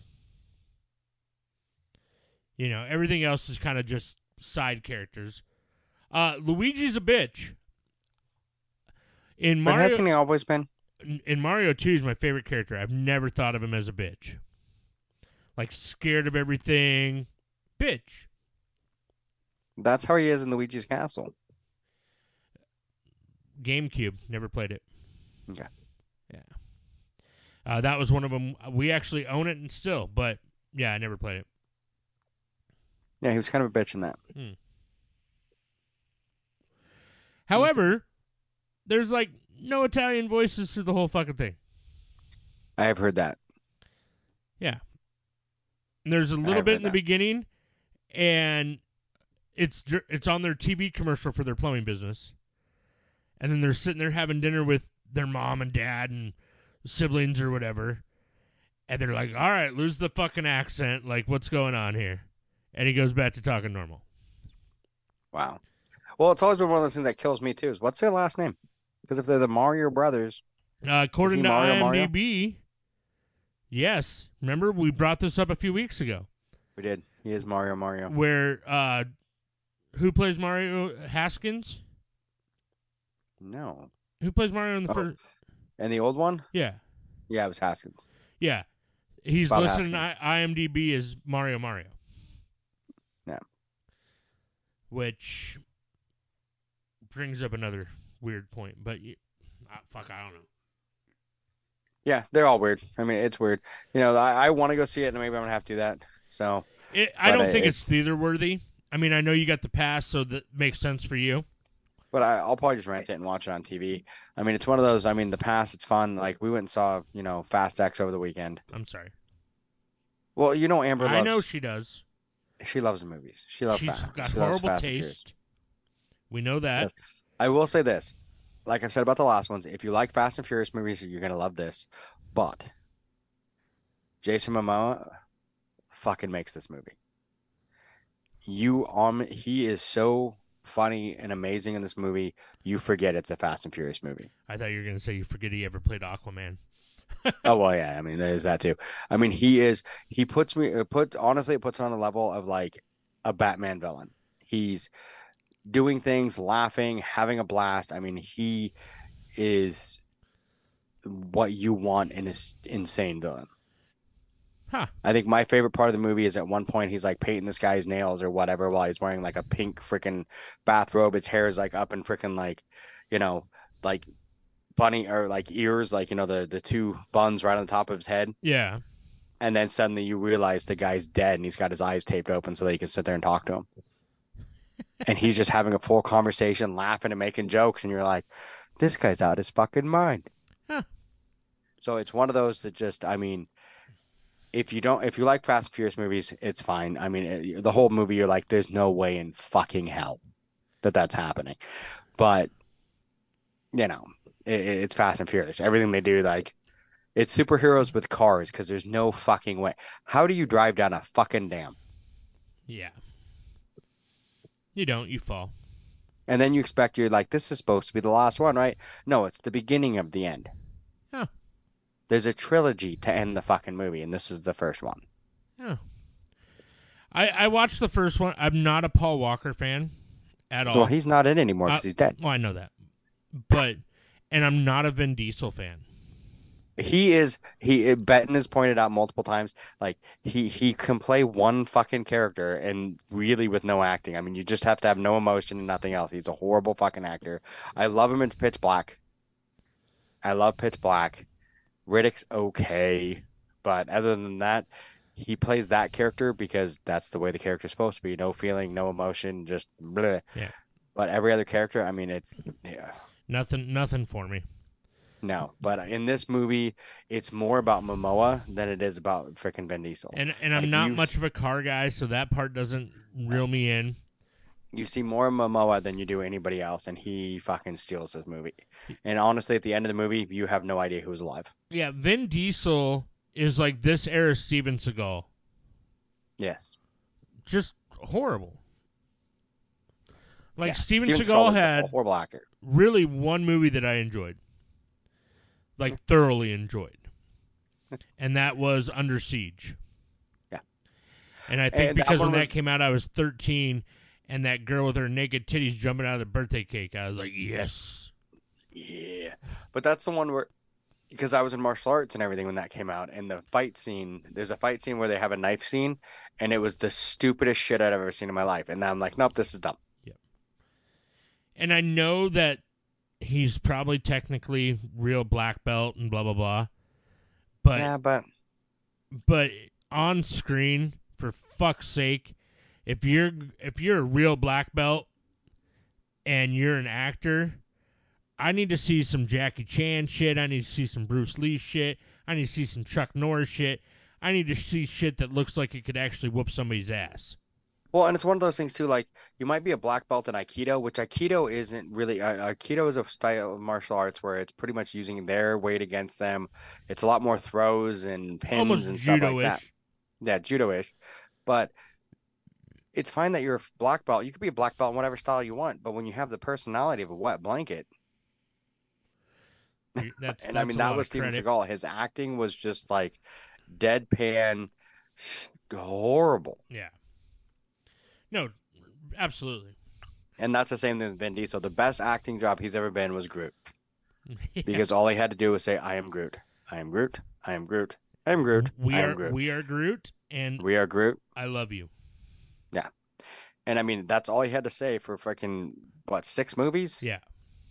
You know, everything else is kind of just side characters. Uh, Luigi's a bitch. In Mario, hasn't he always been? In Mario two, he's my favorite character. I've never thought of him as a bitch. Like, scared of everything. Bitch. That's how he is in Luigi's Castle. GameCube. Never played it. Okay. Yeah. Uh, that was one of them. We actually own it and still, but yeah, I never played it. Yeah, he was kind of a bitch in that. Hmm. However, there's like no Italian voices through the whole fucking thing. I have heard that. Yeah. And there's a little bit in the that. beginning, and it's it's on their T V commercial for their plumbing business. And then they're sitting there having dinner with their mom and dad and siblings or whatever. And they're like, all right, lose the fucking accent. Like, what's going on here? And he goes back to talking normal. Wow. Well, it's always been one of those things that kills me, too, is what's their last name? Because if they're the Mario brothers... Uh, according to Mario, IMDb, Mario? Yes. Remember, we brought this up a few weeks ago. We did. He is Mario Mario. Where, uh, who plays Mario? Haskins? No. Who plays Mario in the oh. first? And the old one? Yeah. Yeah, it was Haskins. Yeah. He's Bob listed Haskins. in I- IMDb as Mario Mario. Yeah. Which brings up another weird point, but you, uh, fuck, I don't know. Yeah, they're all weird. I mean, it's weird. You know, I, I want to go see it, and maybe I'm gonna have to do that. So, it, I don't I, think it's, it's theater worthy. I mean, I know you got the pass, so that makes sense for you. But I, I'll probably just rent it and watch it on T V. I mean, it's one of those. I mean, the pass, it's fun. Like we went and saw, you know, Fast X over the weekend. I'm sorry. Well, you know, Amber. Loves, I know she does. She loves the movies. She loves. She's fast. got she horrible loves taste. We know that. I will say this, like I've said about the last ones, if you like Fast and Furious movies, you're gonna love this. But Jason Momoa fucking makes this movie. You um, he is so funny and amazing in this movie. You forget it's a Fast and Furious movie. I thought you were gonna say you forget he ever played Aquaman. Oh well, yeah. I mean, there's that too. I mean, he is. He puts me. It put honestly, it puts it on the level of like a Batman villain. He's doing things, laughing, having a blast. I mean, he is what you want in this insane villain. Huh. I think my favorite part of the movie is at one point he's like painting this guy's nails or whatever while he's wearing like a pink freaking bathrobe. His hair is like up and freaking like, you know, like bunny or like ears, like, you know, the, the two buns right on the top of his head. Yeah. And then suddenly you realize the guy's dead and he's got his eyes taped open so that you can sit there and talk to him. And he's just having a full conversation, laughing and making jokes. And you're like, this guy's out his fucking mind. Huh. So it's one of those that just, I mean, if you don't, if you like Fast and Furious movies, it's fine. I mean, it, the whole movie, you're like, there's no way in fucking hell that that's happening. But, you know, it, it's Fast and Furious. Everything they do, like, it's superheroes with cars because there's no fucking way. How do you drive down a fucking dam? Yeah. You don't. You fall. And then you expect you're like, this is supposed to be the last one, right? No, it's the beginning of the end. Huh. There's a trilogy to end the fucking movie, and this is the first one. Yeah. I, I watched the first one. I'm not a Paul Walker fan at all. Well, he's not in anymore because uh, he's dead. Well, I know that. But, and I'm not a Vin Diesel fan. He is, he, Benton has pointed out multiple times, like, he, he can play one fucking character and really with no acting. I mean, you just have to have no emotion and nothing else. He's a horrible fucking actor. I love him in Pitch Black. I love Pitch Black. Riddick's okay. But other than that, he plays that character because that's the way the character's supposed to be. No feeling, no emotion, just bleh. Yeah. But every other character, I mean, it's, yeah. Nothing, nothing for me. No, but in this movie, it's more about Momoa than it is about freaking Vin Diesel. And and I'm like not you, much of a car guy, so that part doesn't reel me in. You see more of Momoa than you do anybody else, and he fucking steals this movie. And honestly, at the end of the movie, you have no idea who's alive. Yeah, Vin Diesel is like this era Steven Seagal. Yes. Just horrible. Like yeah. Steven, Steven Seagal Seagal had a horrible actor. Really one movie that I enjoyed. Like thoroughly enjoyed. And that was Under Siege. Yeah. And I think and because that when was... that came out I was thirteen and that girl with her naked titties jumping out of the birthday cake, I was like, yes. Yeah. But that's the one where, because I was in martial arts and everything when that came out, and the fight scene, there's a fight scene where they have a knife scene, and it was the stupidest shit I'd ever seen in my life. And I'm like, nope, this is dumb. Yep. And I know that he's probably technically real black belt and blah, blah, blah. But, yeah, but... But on screen, for fuck's sake, if you're if you're a real black belt and you're an actor, I need to see some Jackie Chan shit. I need to see some Bruce Lee shit. I need to see some Chuck Norris shit. I need to see shit that looks like it could actually whoop somebody's ass. Well, and it's one of those things too, like you might be a black belt in Aikido, which Aikido isn't really, uh, Aikido is a style of martial arts where it's pretty much using their weight against them. It's a lot more throws and pins Almost and stuff judo-ish. like that. Yeah, judo-ish. But it's fine that you're a black belt. You could be a black belt in whatever style you want, but when you have the personality of a wet blanket, That's, and that's I mean, that was Steven Seagal. His acting was just like deadpan, horrible. Yeah. No, absolutely. And that's the same thing with Vin Diesel. The best acting job he's ever been was Groot. Yeah. Because all he had to do was say, I am Groot. I am Groot. I am Groot. I am Groot. We I are am Groot. we are Groot, and we are Groot. I love you. Yeah. And I mean, that's all he had to say for freaking, what, six movies? Yeah.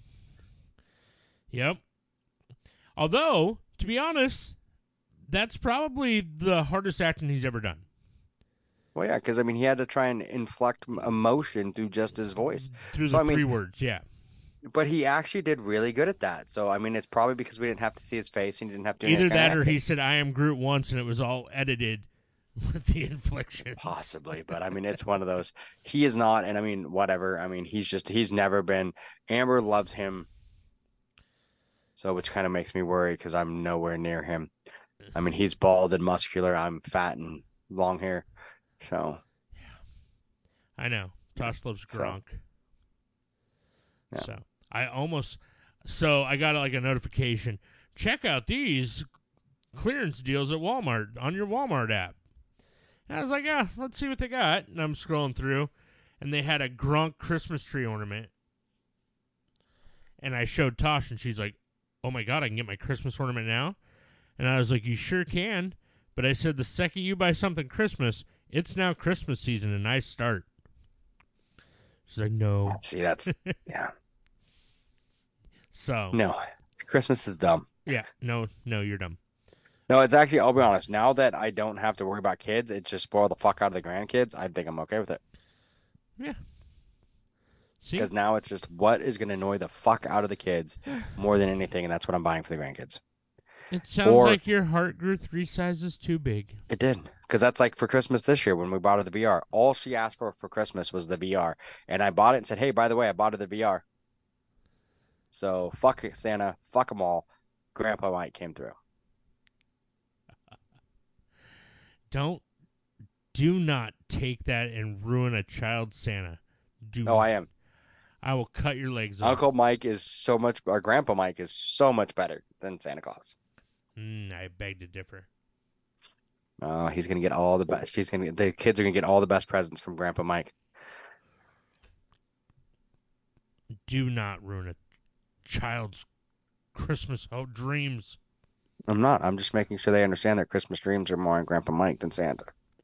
Yep. Although, to be honest, that's probably the hardest acting he's ever done. Well, yeah, because I mean, he had to try and inflect emotion through just his voice. Through so, the I mean, three words, yeah. But he actually did really good at that. So, I mean, it's probably because we didn't have to see his face and he didn't have to do Either that or acting. he said, I am Groot once, and it was all edited with the inflection. Possibly, but I mean, it's one of those. He is not, and I mean, whatever. I mean, he's just, he's never been. Amber loves him. So, which kind of makes me worry because I'm nowhere near him. I mean, he's bald and muscular. I'm fat and long hair. So, yeah, I know. Tosh loves Gronk. So, yeah. so I almost, so I got like a notification. Check out these clearance deals at Walmart on your Walmart app. And I was like, yeah, let's see what they got. And I'm scrolling through, and they had a Gronk Christmas tree ornament. And I showed Tosh, and she's like, oh my God, I can get my Christmas ornament now? And I was like, you sure can. But I said, the second you buy something Christmas, it's now Christmas season, and I start. She's like, no. See, that's, yeah. So. No, Christmas is dumb. Yeah, no, no, you're dumb. No, it's actually, I'll be honest, now that I don't have to worry about kids, it just spoil the fuck out of the grandkids, I think I'm okay with it. Yeah. Because now it's just what is going to annoy the fuck out of the kids more than anything, and that's what I'm buying for the grandkids. It sounds or, like your heart grew three sizes too big. It did. Because that's like for Christmas this year when we bought her the V R. All she asked for for Christmas was the V R. And I bought it and said, hey, by the way, I bought her the V R. So fuck it, Santa. Fuck them all. Grandpa Mike came through. Don't, do not take that and ruin a child's Santa. Do Oh, I am. I will cut your legs off. Uncle Mike is so much, or Grandpa Mike is so much better than Santa Claus. Mm, I beg to differ. Oh, he's gonna get all the best. She's gonna get, the kids are gonna get all the best presents from Grandpa Mike. Do not ruin a child's Christmas hope dreams. I'm not. I'm just making sure they understand their Christmas dreams are more on Grandpa Mike than Santa.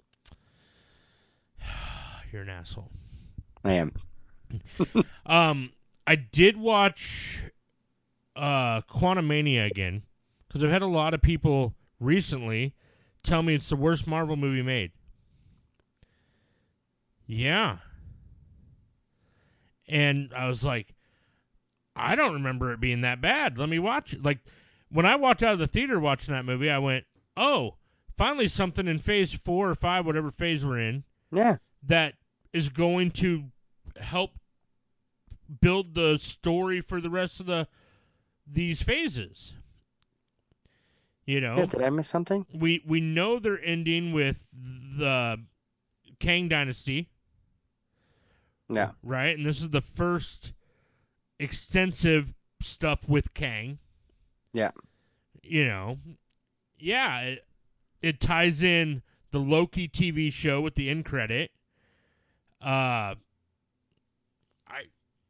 You're an asshole. I am. um, I did watch uh Quantumania again because I've had a lot of people recently tell me it's the worst Marvel movie made. Yeah. And I was like, I don't remember it being that bad. Let me watch it. Like, when I walked out of the theater watching that movie, I went, oh, finally something in phase four or five, whatever phase we're in, Yeah. that is going to help build the story for the rest of the these phases. You know? Yeah, did I miss something? We, we know they're ending with the Kang Dynasty. Yeah. Right? And this is the first extensive stuff with Kang. Yeah. You know, yeah, it, it ties in the Loki T V show with the end credit. Uh, I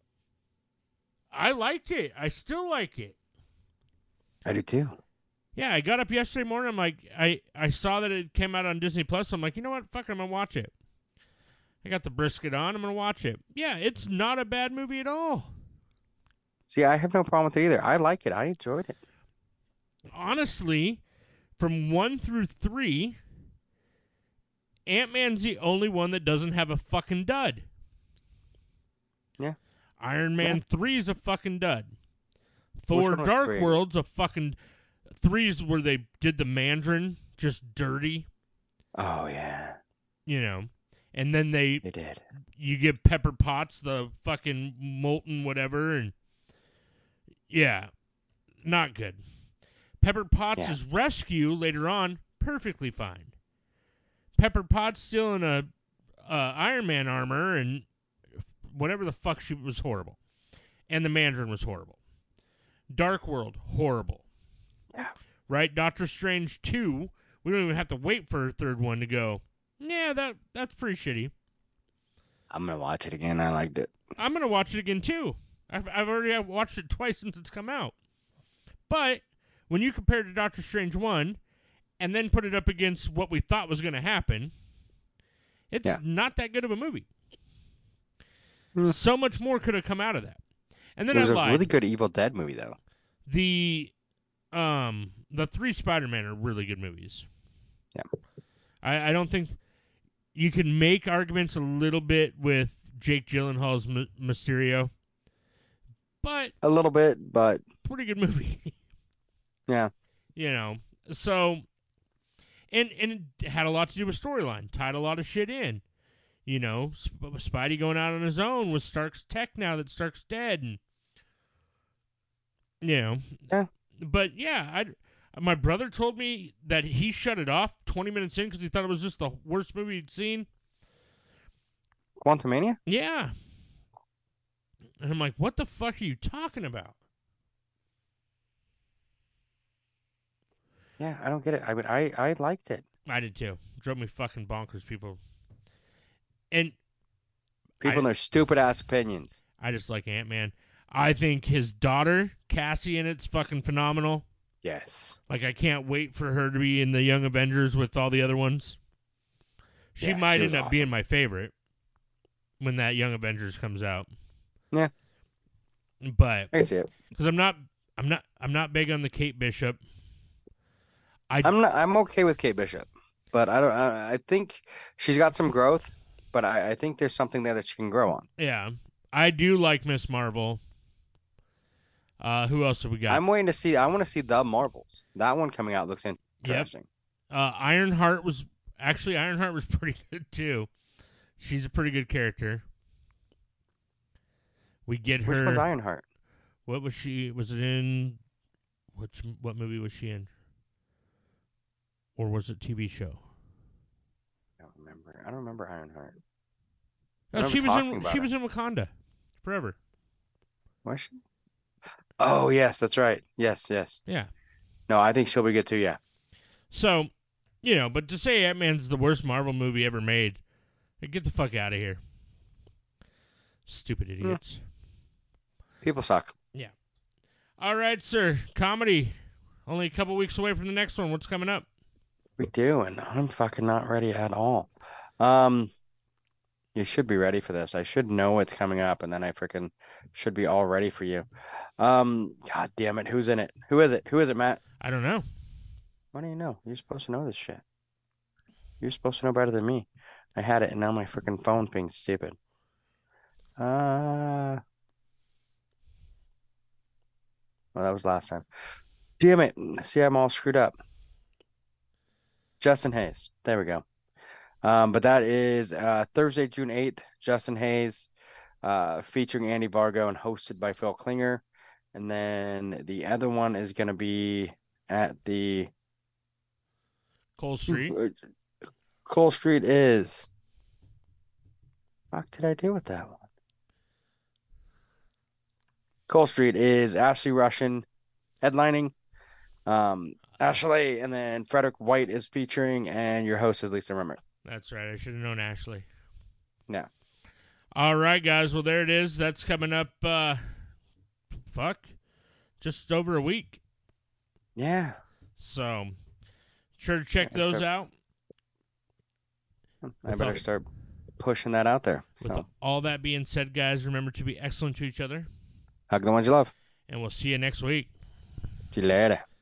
I liked it. I still like it. I do too. Yeah, I got up yesterday morning. I'm like, I, I saw that it came out on Disney Plus. I'm like, you know what? Fuck it, I'm gonna watch it. I got the brisket on. I'm gonna watch it. Yeah, it's not a bad movie at all. See, I have no problem with it either. I like it. I enjoyed it. Honestly, from one through three, Ant-Man's the only one that doesn't have a fucking dud. Yeah. Iron Man Yeah. three is a fucking dud. Which Thor one was Dark three? World's a fucking... Three's where they did the Mandarin, just dirty, Oh yeah, you know. And then they... they did. You give Pepper Potts the fucking molten whatever, and... Yeah, not good. Pepper Potts' Yeah. rescue later on, perfectly fine. Pepper Potts still in a uh, Iron Man armor and whatever the fuck she was horrible. And the Mandarin was horrible. Dark World, horrible. Yeah. Right? Doctor Strange two, we don't even have to wait for a third one to go, yeah, that that's pretty shitty. I'm gonna watch it again. I liked it. I'm going to watch it again too. I've, I've already watched it twice since it's come out. But when you compare it to Doctor Strange one and then put it up against what we thought was going to happen, it's Yeah. not that good of a movie. Mm. So much more could have come out of that. And then It was I a lied. really good Evil Dead movie, though. The um the three Spider-Man are really good movies. Yeah. I, I don't think you can make arguments a little bit with Jake Gyllenhaal's M- Mysterio, but A little bit, but pretty good movie. yeah. You know, so and and it had a lot to do with storyline, tied a lot of shit in. You know, Sp- Spidey going out on his own with Stark's tech now that Stark's dead, and you know, Yeah. But yeah, I my brother told me that he shut it off twenty minutes in because he thought it was just the worst movie he'd seen. Quantumania? Yeah, and I'm like, what the fuck are you talking about? Yeah, I don't get it. I mean, I I liked it. I did too. It drove me fucking bonkers, people. And People I- and their stupid ass opinions. I just like Ant-Man. I think his daughter, Cassie, in it's fucking phenomenal. Yes. Like, I can't wait for her to be in the Young Avengers with all the other ones. She Yeah, might she was end up awesome. being my favorite when that Young Avengers comes out. Yeah. But I can see it. because I'm not, I'm not, I'm not big on the Kate Bishop. I I'm not. I'm okay with Kate Bishop, but I don't. I, I think she's got some growth, but I, I think there's something there that she can grow on. yeah, I do like Miss Marvel. Uh, who else have we got? I'm waiting to see. I want to see the Marvels. That one coming out looks interesting. Uh, Ironheart was actually Ironheart was pretty good too. She's a pretty good character. We get her. Which one's Ironheart? What was she? Was it in? Which what movie was she in? Or was it T V show? I don't remember. I don't remember Ironheart. No, I remember she was talking in. about She it. was in Wakanda, forever. Was she? Oh yes, that's right. Yes, yes. Yeah. No, I think she'll be good too. Yeah. So, you know, but to say Ant-Man's the worst Marvel movie ever made, get the fuck out of here. Stupid idiots. People suck. Yeah. All right, sir. Comedy. Only a couple weeks away from the next one. What's coming up? We do, and I'm fucking not ready at all. Um, you should be ready for this. I should know what's coming up, and then I freaking should be all ready for you. Um, God damn it, who's in it? Who is it? Who is it, Matt? I don't know. What do you know? You're supposed to know this shit. You're supposed to know better than me. I had it, and now my freaking phone being stupid. Uh, well, that was last time. Damn it. See, I'm all screwed up. Justin Hayes. There we go. Um, but that is uh, Thursday, June eighth. Justin Hayes, uh, featuring Andy Vargo and hosted by Phil Klinger. And then the other one is going to be at the Cole Street. Cole Street is. What did I do with that one? Cole Street is Ashley Russian headlining. Um, Ashley, and then Frederick White is featuring, and your host is Lisa Rimmer. That's right. I should have known Ashley. Yeah. All right, guys. Well, there it is. That's coming up, uh, fuck, just over a week. Yeah. So, sure to check those start, out. I better all, start pushing that out there. With so. all that being said, guys, remember to be excellent to each other. Hug the ones you love. And we'll see you next week. See you later.